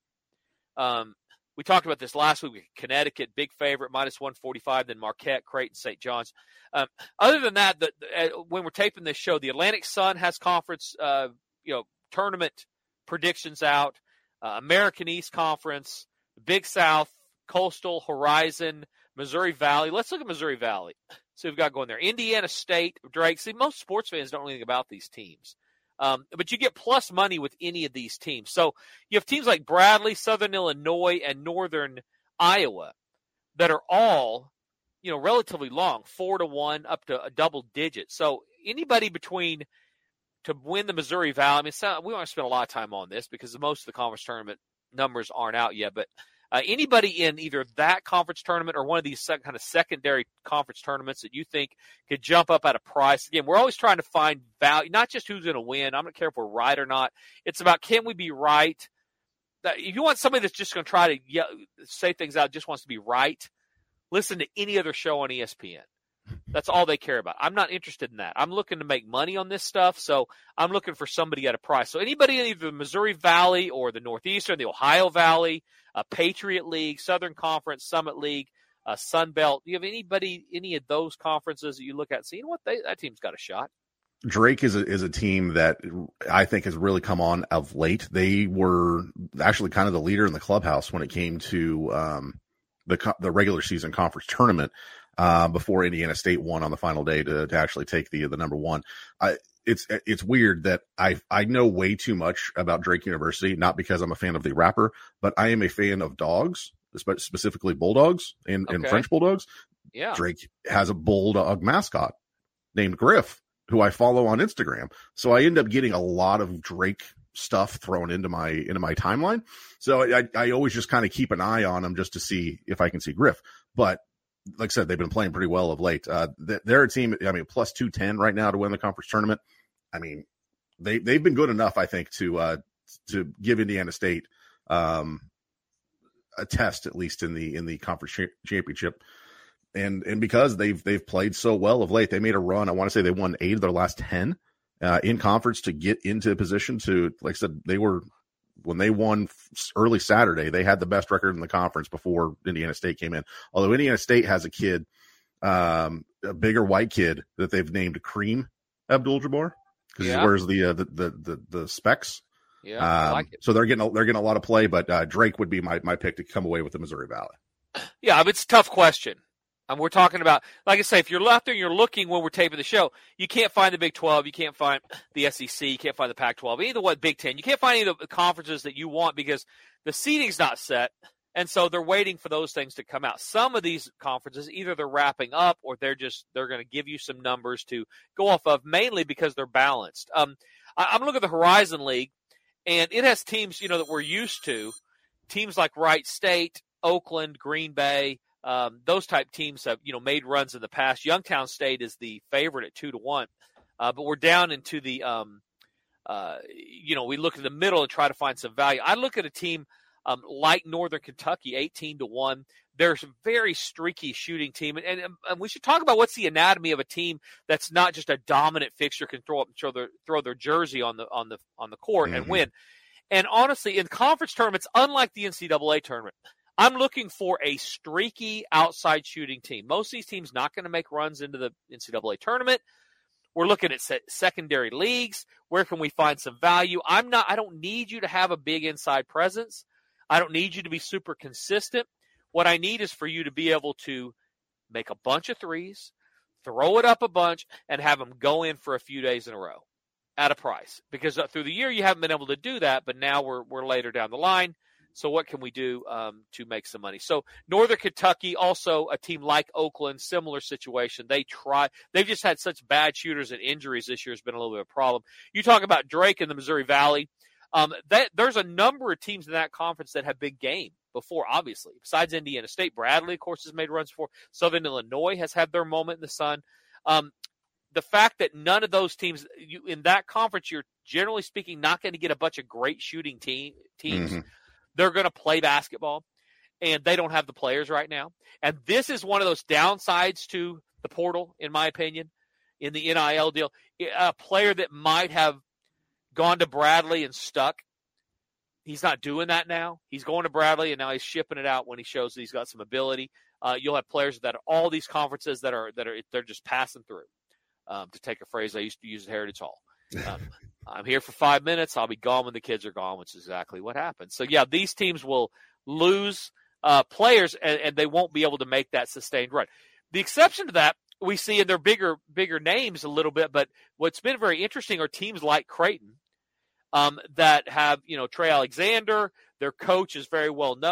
Um, we talked about this last week. Connecticut, big favorite, minus one forty-five, then Marquette, Creighton, Saint John's. Um, other than that, the, uh, when we're taping this show, the Atlantic Sun has conference, uh, you know, tournament predictions out. Uh, American East Conference, Big South, Coastal, Horizon, Missouri Valley. Let's look at Missouri Valley. So we've got going there. Indiana State, Drake. See, most sports fans don't know anything about these teams. Um, but you get plus money with any of these teams. So you have teams like Bradley, Southern Illinois, and Northern Iowa that are all you know, relatively long, four to one up to a double digit. So anybody between to win the Missouri Valley, I mean, it's not, we don't want to spend a lot of time on this because most of the conference tournament numbers aren't out yet, but uh, anybody in either that conference tournament or one of these sec- kind of secondary conference tournaments that you think could jump up at a price. Again, we're always trying to find value, not just who's going to win. I don't care if we're right or not. It's about, can we be right? If you want somebody that's just going to try to yell, say things out, just wants to be right, listen to any other show on E S P N. That's all they care about. I'm not interested in that. I'm looking to make money on this stuff, so I'm looking for somebody at a price. So anybody in either the Missouri Valley or the Northeastern, the Ohio Valley, uh, Patriot League, Southern Conference, Summit League, uh, Sun Belt, do you have anybody, any of those conferences that you look at and say, you know what, they, that team's got a shot? Drake is a, is a team that I think has really come on of late. They were actually kind of the leader in the clubhouse when it came to um, the the regular season conference tournament uh, before Indiana State won on the final day to, to actually take the the number one. I, it's it's weird that I I know way too much about Drake University, not because I'm a fan of the rapper, but I am a fan of dogs, specifically bulldogs and, okay. and French bulldogs. Yeah, Drake has a bulldog mascot named Griff, who I follow on Instagram. So I end up getting a lot of Drake stuff thrown into my, into my timeline. So I, I always just kind of keep an eye on them just to see if I can see Griff. But like I said, they've been playing pretty well of late. Uh, they're a team, I mean, plus two ten right now to win the conference tournament. I mean, they, they've been good enough, I think, to, uh, to give Indiana State, um, a test, at least in the, in the conference cha- championship. And and because they've they've played so well of late, they made a run. I want to say they won eight of their last ten uh, in conference to get into a position to, like I said, they were, when they won early Saturday, they had the best record in the conference before Indiana State came in. Although Indiana State has a kid, um, a bigger white kid that they've named Kareem Abdul-Jabbar because yeah. he wears the, uh, the the the the specs. Yeah, um, I like it. So they're getting a, they're getting a lot of play, but uh, Drake would be my my pick to come away with the Missouri Valley. Yeah, I mean, it's a tough question. And we're talking about, like I say, if you're left there and you're looking when we're taping the show, you can't find the Big twelve, you can't find the S E C, you can't find the Pac twelve, either what Big ten. You can't find any of the conferences that you want because the seating's not set, and so they're waiting for those things to come out. Some of these conferences, either they're wrapping up or they're just they're going to give you some numbers to go off of, mainly because they're balanced. Um, I, I'm looking at the Horizon League, and it has teams, you know, that we're used to, teams like Wright State, Oakland, Green Bay. Um, those type teams have, you know, made runs in the past. Youngstown State is the favorite at two to one, uh, but we're down into the, um, uh, you know, we look in the middle and try to find some value. I look at a team um, like Northern Kentucky, eighteen to one. They're a very streaky shooting team, and, and, and we should talk about what's the anatomy of a team that's not just a dominant fixture, can throw up and throw their throw their jersey on the on the on the court mm-hmm. and win. And honestly, in conference tournaments, unlike the N C double A tournament, I'm looking for a streaky outside shooting team. Most of these teams not going to make runs into the N C double A tournament. We're looking at secondary leagues. Where can we find some value? I'm not. I don't need you to have a big inside presence. I don't need you to be super consistent. What I need is for you to be able to make a bunch of threes, throw it up a bunch, and have them go in for a few days in a row at a price. Because through the year you haven't been able to do that, but now we're we're later down the line. So what can we do um, to make some money? So Northern Kentucky, also a team like Oakland, similar situation. They try. They've just had such bad shooters and injuries this year has been a little bit of a problem. You talk about Drake in the Missouri Valley. Um, that there's a number of teams in that conference that have big game before, obviously. Besides Indiana State, Bradley, of course, has made runs before. Southern Illinois has had their moment in the sun. Um, the fact that none of those teams you, in that conference, you're generally speaking not going to get a bunch of great shooting team, teams. Mm-hmm. They're going to play basketball, and they don't have the players right now. And this is one of those downsides to the portal, in my opinion, in the N I L deal. A player that might have gone to Bradley and stuck, he's not doing that now. He's going to Bradley, and now he's shipping it out when he shows that he's got some ability. Uh, you'll have players that are all these conferences that are that are they're just passing through. Um, to take a phrase I used to use at Heritage Hall. Um, I'm here for five minutes. I'll be gone when the kids are gone, which is exactly what happens. So, yeah, these teams will lose uh, players, and, and they won't be able to make that sustained run. The exception to that we see in their bigger bigger names a little bit, but what's been very interesting are teams like Creighton um, that have, you know, Trey Alexander. Their coach is very well known.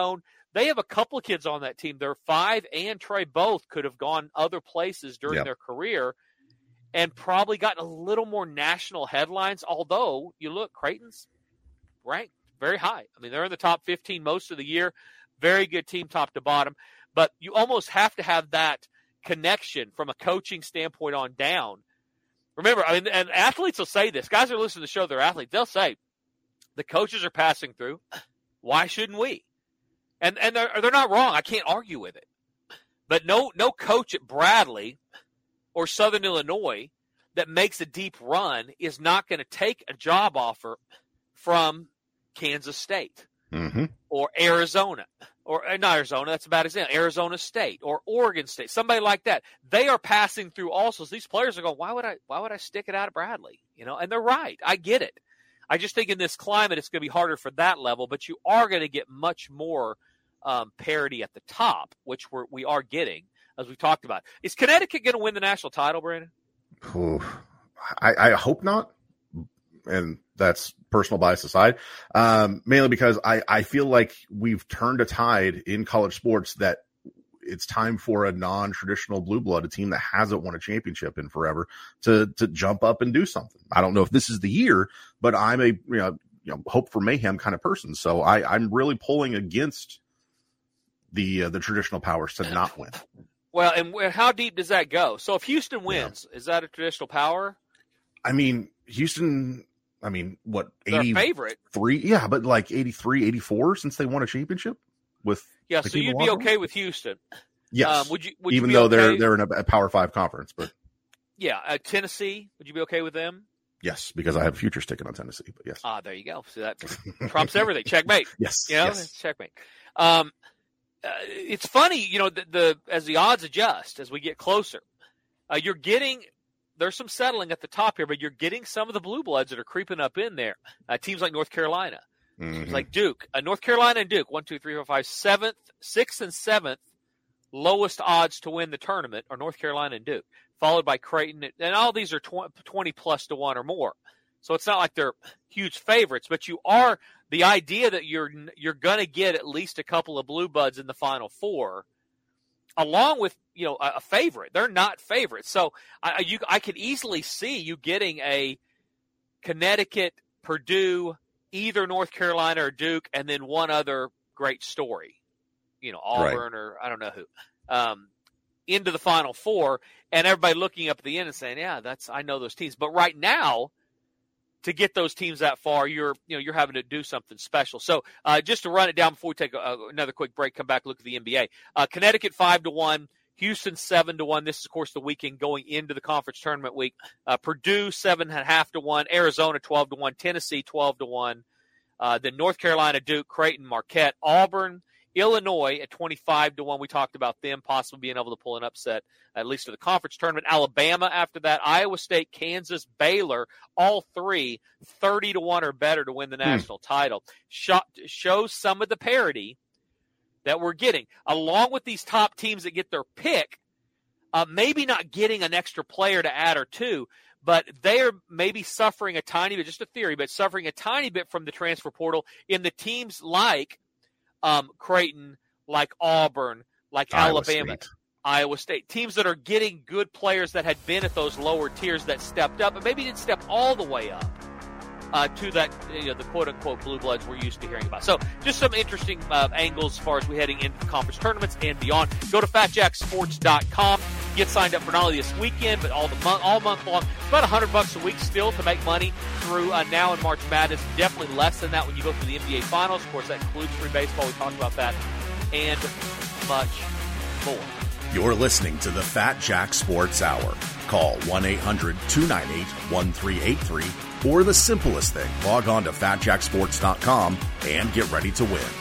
They have a couple of kids on that team. Their five and Trey both could have gone other places during yep. their career and probably gotten a little more national headlines, although you look, Creighton's ranked very high. I mean, they're in the top fifteen most of the year. Very good team top to bottom. But you almost have to have that connection from a coaching standpoint on down. Remember, I mean, and athletes will say this. Guys are listening to the show, they're athletes. They'll say, the coaches are passing through. Why shouldn't we? And and they're, they're not wrong. I can't argue with it. But no no coach at Bradley or Southern Illinois that makes a deep run is not going to take a job offer from Kansas State mm-hmm. or Arizona. Or not Arizona, that's a bad example. Arizona State or Oregon State, somebody like that. They are passing through also. So these players are going, why would I why would I stick it out at Bradley? You know, and they're right. I get it. I just think in this climate it's going to be harder for that level, but you are going to get much more um, parity at the top, which we're, we are getting, as we've talked about. Is Connecticut going to win the national title, Brandon? Ooh, I, I hope not. And that's personal bias aside, um, mainly because I, I feel like we've turned a tide in college sports that it's time for a non-traditional blue blood, a team that hasn't won a championship in forever, to to jump up and do something. I don't know if this is the year, but I'm a you know, you know hope for mayhem kind of person. So I, I'm really pulling against the uh, the traditional powers to not win. Well, and how deep does that go? So if Houston wins, yeah. is that a traditional power? I mean, Houston. I mean, what, eighty-three? Favorite. Yeah, but like eighty-three, eighty-four since they won a championship with. Yeah, so you'd be okay with Houston. Yes. Um, would you? Would even you be though okay? they're they're in a, a Power Five conference, but. Yeah, uh, Tennessee. Would you be okay with them? Yes, because I have futures ticket on Tennessee. But yes. Ah, there you go. So that trumps everything. Checkmate. Yes. You know, yes. Checkmate. Um, uh, it's funny, you know, the, the as the odds adjust as we get closer, uh, you're getting. There's some settling at the top here, but you're getting some of the blue bloods that are creeping up in there. Uh, teams like North Carolina, mm-hmm. teams like Duke, uh, North Carolina and Duke, one, two, three, four, five, seventh, sixth, and seventh lowest odds to win the tournament are North Carolina and Duke, followed by Creighton, and all these are twenty plus to one or more. So it's not like they're huge favorites, but you are the idea that you're you're going to get at least a couple of blue buds in the Final Four. Along with, you know, a favorite. They're not favorites. So I, you, I could easily see you getting a Connecticut, Purdue, either North Carolina or Duke, and then one other great story, you know, Auburn right. or I don't know who, um, into the Final Four, and everybody looking up at the end and saying, yeah, that's I know those teams. But right now, to get those teams that far, you're you know you're having to do something special. So uh, just to run it down before we take a, a, another quick break, come back, look at the N B A. Uh, Connecticut five to one, Houston seven to one. This is of course the weekend going into the conference tournament week. Uh, Purdue seven and a half to one, Arizona twelve to one, Tennessee twelve to one. Uh, then North Carolina, Duke, Creighton, Marquette, Auburn, Illinois at twenty-five to one. We talked about them possibly being able to pull an upset, at least for the conference tournament. Alabama after that, Iowa State, Kansas, Baylor, all three thirty to one or better to win the national hmm. title. Show, shows some of the parity that we're getting. Along with these top teams that get their pick, uh, maybe not getting an extra player to add or two, but they are maybe suffering a tiny bit, just a theory, but suffering a tiny bit from the transfer portal in the teams like Um, Creighton, like Auburn, like Iowa Alabama, State. Iowa State. Teams that are getting good players that had been at those lower tiers that stepped up, but maybe didn't step all the way up uh, to that, you know, the quote-unquote blue bloods we're used to hearing about. So just some interesting uh, angles as far as we heading into the conference tournaments and beyond. Go to fat jack sports dot com. Get signed up for not only this weekend, but all the month, all month long. It's about one hundred bucks a week still to make money through uh, now in March Madness. Definitely less than that when you go through the N B A Finals. Of course, that includes free baseball. We talked about that and much more. You're listening to the Fat Jack Sports Hour. Call one eight hundred two nine eight one three eight three or the simplest thing, log on to fat jack sports dot com and get ready to win.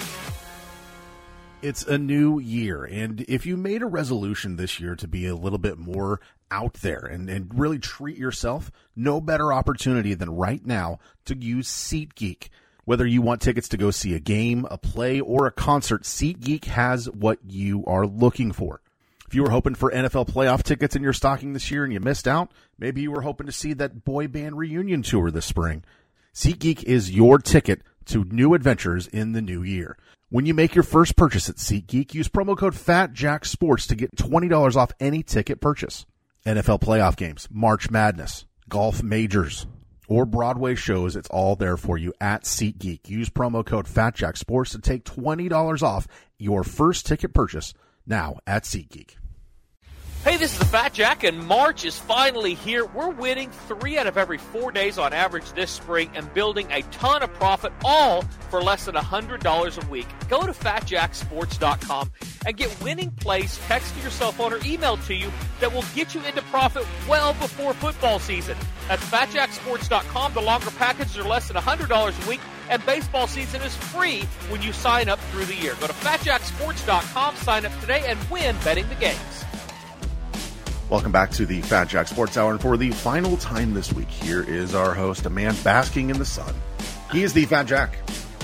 It's a new year, and if you made a resolution this year to be a little bit more out there and, and really treat yourself, no better opportunity than right now to use SeatGeek. Whether you want tickets to go see a game, a play, or a concert, SeatGeek has what you are looking for. If you were hoping for N F L playoff tickets in your stocking this year and you missed out, maybe you were hoping to see that boy band reunion tour this spring. SeatGeek is your ticket to new adventures in the new year. When you make your first purchase at SeatGeek, use promo code FATJackSports to get twenty dollars off any ticket purchase. N F L playoff games, March Madness, golf majors, or Broadway shows, it's all there for you at SeatGeek. Use promo code FATJackSports to take twenty dollars off your first ticket purchase now at SeatGeek. Hey, this is the Fat Jack, and March is finally here. We're winning three out of every four days on average this spring and building a ton of profit, all for less than one hundred dollars a week. Go to fat jack sports dot com and get winning plays texted to your cell phone or emailed to you that will get you into profit well before football season. That's fat jack sports dot com. The longer packages are less than one hundred dollars a week, and baseball season is free when you sign up through the year. Go to fat jack sports dot com, sign up today, and win betting the games. Welcome back to the Fat Jack Sports Hour, and for the final time this week, here is our host, a man basking in the sun. He is the Fat Jack.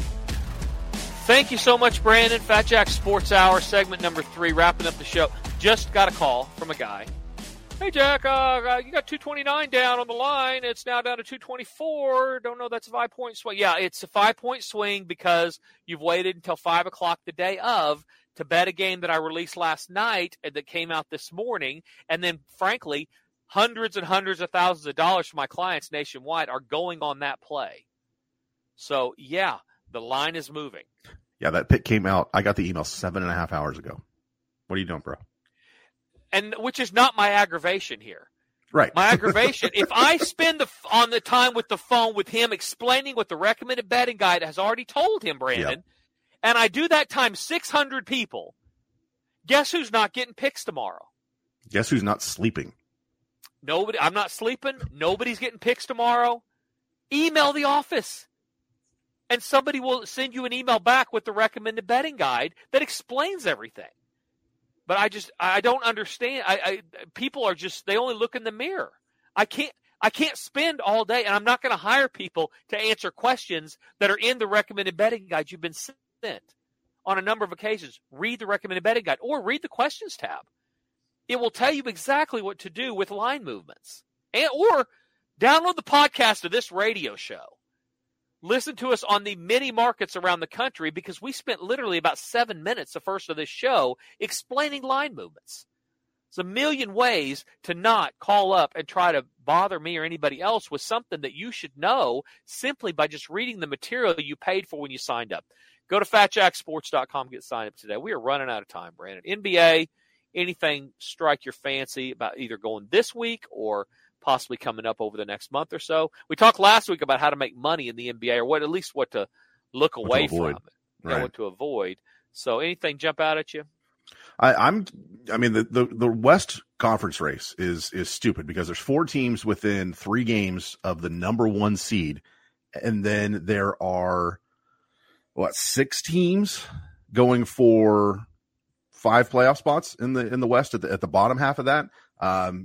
Thank you so much, Brandon. Fat Jack Sports Hour, segment number three, wrapping up the show. Just got a call from a guy. Hey, Jack, uh, you got two twenty-nine down on the line. It's now down to two twenty-four. Don't know, that's a five-point swing. Yeah, it's a five-point swing because you've waited until five o'clock the day of to bet a game that I released last night and that came out this morning. And then, frankly, hundreds and hundreds of thousands of dollars for my clients nationwide are going on that play. So, yeah, the line is moving. Yeah, that pick came out. I got the email seven and a half hours ago. What are you doing, bro? And which is not my aggravation here. Right. My aggravation, if I spend the on the time with the phone with him explaining what the recommended betting guide has already told him, Brandon, yep. and I do that times six hundred people, guess who's not getting picks tomorrow? Guess who's not sleeping? Nobody. I'm not sleeping. Nobody's getting picks tomorrow. Email the office, and somebody will send you an email back with the recommended betting guide that explains everything. But I just, I don't understand. I, I, people are just, they only look in the mirror. I can't, I can't spend all day, and I'm not going to hire people to answer questions that are in the recommended betting guide you've been sent on a number of occasions. Read the recommended betting guide or read the questions tab. It will tell you exactly what to do with line movements. And, or download the podcast of this radio show. Listen to us on the many markets around the country because we spent literally about seven minutes the first of this show explaining line movements. There's a million ways to not call up and try to bother me or anybody else with something that you should know simply by just reading the material you paid for when you signed up. Go to fat jack sports dot com, get signed up today. We are running out of time, Brandon. N B A, anything strike your fancy about either going this week or possibly coming up over the next month or so. We talked last week about how to make money in the N B A, or what at least what to look away from it, right. yeah, what to avoid. So, anything jump out at you? I, I'm, I mean, the, the the West Conference race is is stupid because there's four teams within three games of the number one seed, and then there are what six teams going for five playoff spots in the in the West at the at the bottom half of that. Um,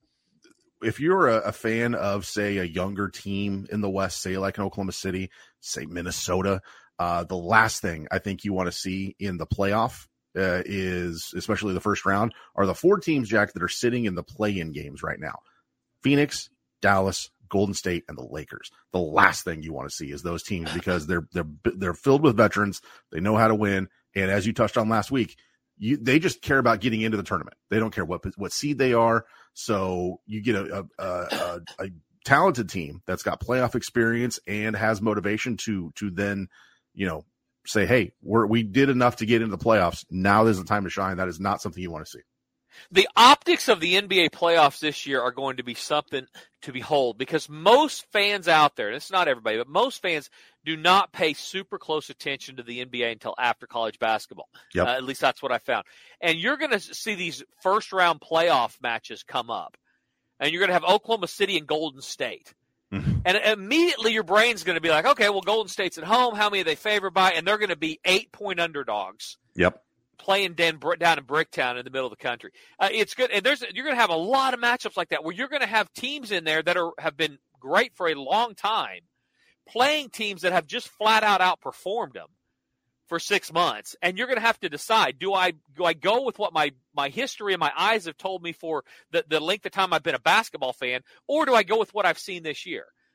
If you're a, a fan of, say, a younger team in the West, say like an Oklahoma City, say Minnesota, uh, the last thing I think you want to see in the playoff uh, is, especially the first round, are the four teams, Jack, that are sitting in the play-in games right now. Phoenix, Dallas, Golden State, and the Lakers. The last thing you want to see is those teams because they're they're they're filled with veterans. They know how to win, and as you touched on last week, you they just care about getting into the tournament. They don't care what what seed they are. So you get a, a, a, a talented team that's got playoff experience and has motivation to to then, you know, say, hey, we're, we did enough to get into the playoffs. Now there's the time to shine. That is not something you want to see. The optics of the N B A playoffs this year are going to be something to behold because most fans out there, and it's not everybody, but most fans do not pay super close attention to the N B A until after college basketball. Yep. Uh, at least that's what I found. And you're going to see these first-round playoff matches come up, and you're going to have Oklahoma City and Golden State. Mm-hmm. And immediately your brain's going to be like, okay, well, Golden State's at home. How many are they favored by? And they're going to be eight-point underdogs. Yep. Playing down in Bricktown in the middle of the country. Uh, it's good. And there's, you're going to have a lot of matchups like that where you're going to have teams in there that are have been great for a long time playing teams that have just flat out outperformed them for six months. And you're going to have to decide, do I do I go with what my, my history and my eyes have told me for the, the length of time I've been a basketball fan, or do I go with what I've seen this year?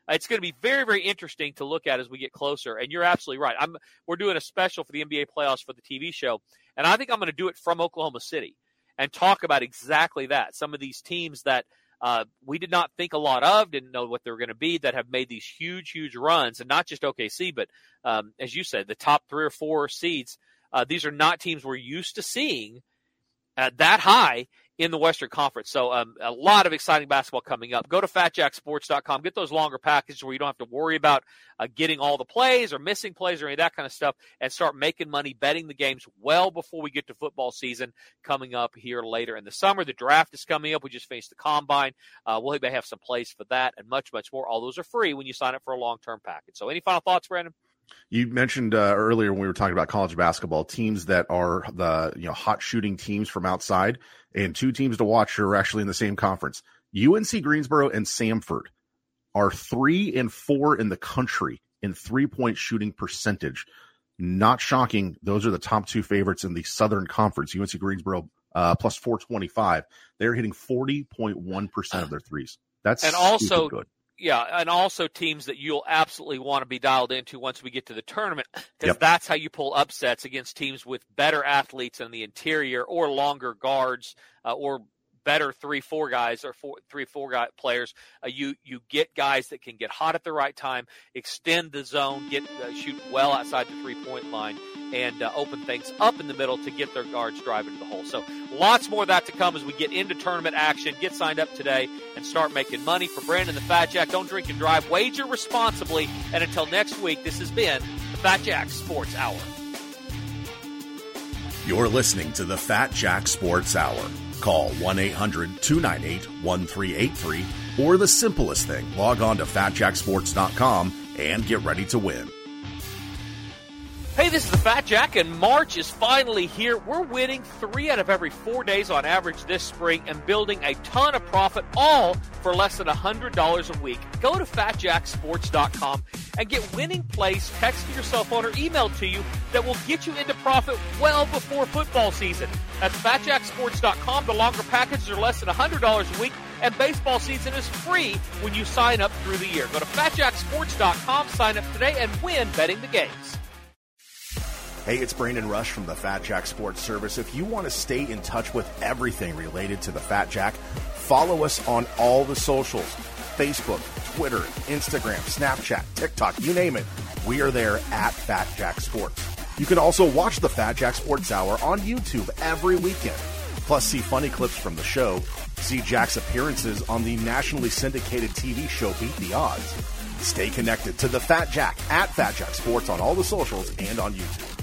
It's going to be very, very interesting to look at as we get closer. And you're absolutely right. I'm we're doing a special for the N B A playoffs for the T V show, and I think I'm going to do it from Oklahoma City and talk about exactly that. Some of these teams that uh, we did not think a lot of, didn't know what they were going to be, that have made these huge, huge runs, and not just O K C, but um, as you said, the top three or four seeds. Uh, these are not teams we're used to seeing uh, that high in the Western Conference. So um, a lot of exciting basketball coming up. Go to fat jack sports dot com. Get those longer packages where you don't have to worry about uh, getting all the plays or missing plays or any of that kind of stuff, and start making money betting the games well before we get to football season coming up here later in the summer. The draft is coming up. We just finished the combine. Uh, we'll have some plays for that and much, much more. All those are free when you sign up for a long-term package. So any final thoughts, Brandon? You mentioned uh, earlier when we were talking about college basketball, teams that are the you know hot shooting teams from outside, and two teams to watch are actually in the same conference. U N C Greensboro and Samford are three and four in the country in three-point shooting percentage. Not shocking. Those are the top two favorites in the Southern Conference. U N C Greensboro uh, plus four twenty-five. They're hitting forty point one percent of their threes. That's and also good. Yeah, and also teams that you'll absolutely want to be dialed into once we get to the tournament, because Yep. that's how you pull upsets against teams with better athletes in the interior or longer guards uh, or better three, four guys or four, three, four guy players. Uh, you you get guys that can get hot at the right time, extend the zone, get uh, shoot well outside the three-point line, and uh, open things up in the middle to get their guards driving to the hole. So lots more of that to come as we get into tournament action. Get signed up today and start making money. For Brandon the Fat Jack, don't drink and drive. Wager responsibly. And until next week, this has been the Fat Jack Sports Hour. You're listening to the Fat Jack Sports Hour. Call one eight hundred two nine eight one three eight three, or the simplest thing, log on to fat jack sports dot com and get ready to win. Hey, this is the Fat Jack, and March is finally here. We're winning three out of every four days on average this spring and building a ton of profit, all for less than one hundred dollars a week. Go to fat jack sports dot com and get winning plays text to your cell phone or emailed to you that will get you into profit well before football season. That's fat jack sports dot com. The longer packages are less than one hundred dollars a week, and baseball season is free when you sign up through the year. Go to fat jack sports dot com, sign up today, and win betting the games. Hey, it's Brandon Rush from the Fat Jack Sports Service. If you want to stay in touch with everything related to the Fat Jack, follow us on all the socials. Facebook, Twitter, Instagram, Snapchat, TikTok, you name it. We are there at Fat Jack Sports. You can also watch the Fat Jack Sports Hour on YouTube every weekend. Plus, see funny clips from the show. See Jack's appearances on the nationally syndicated T V show Beat the Odds. Stay connected to the Fat Jack at Fat Jack Sports on all the socials and on YouTube.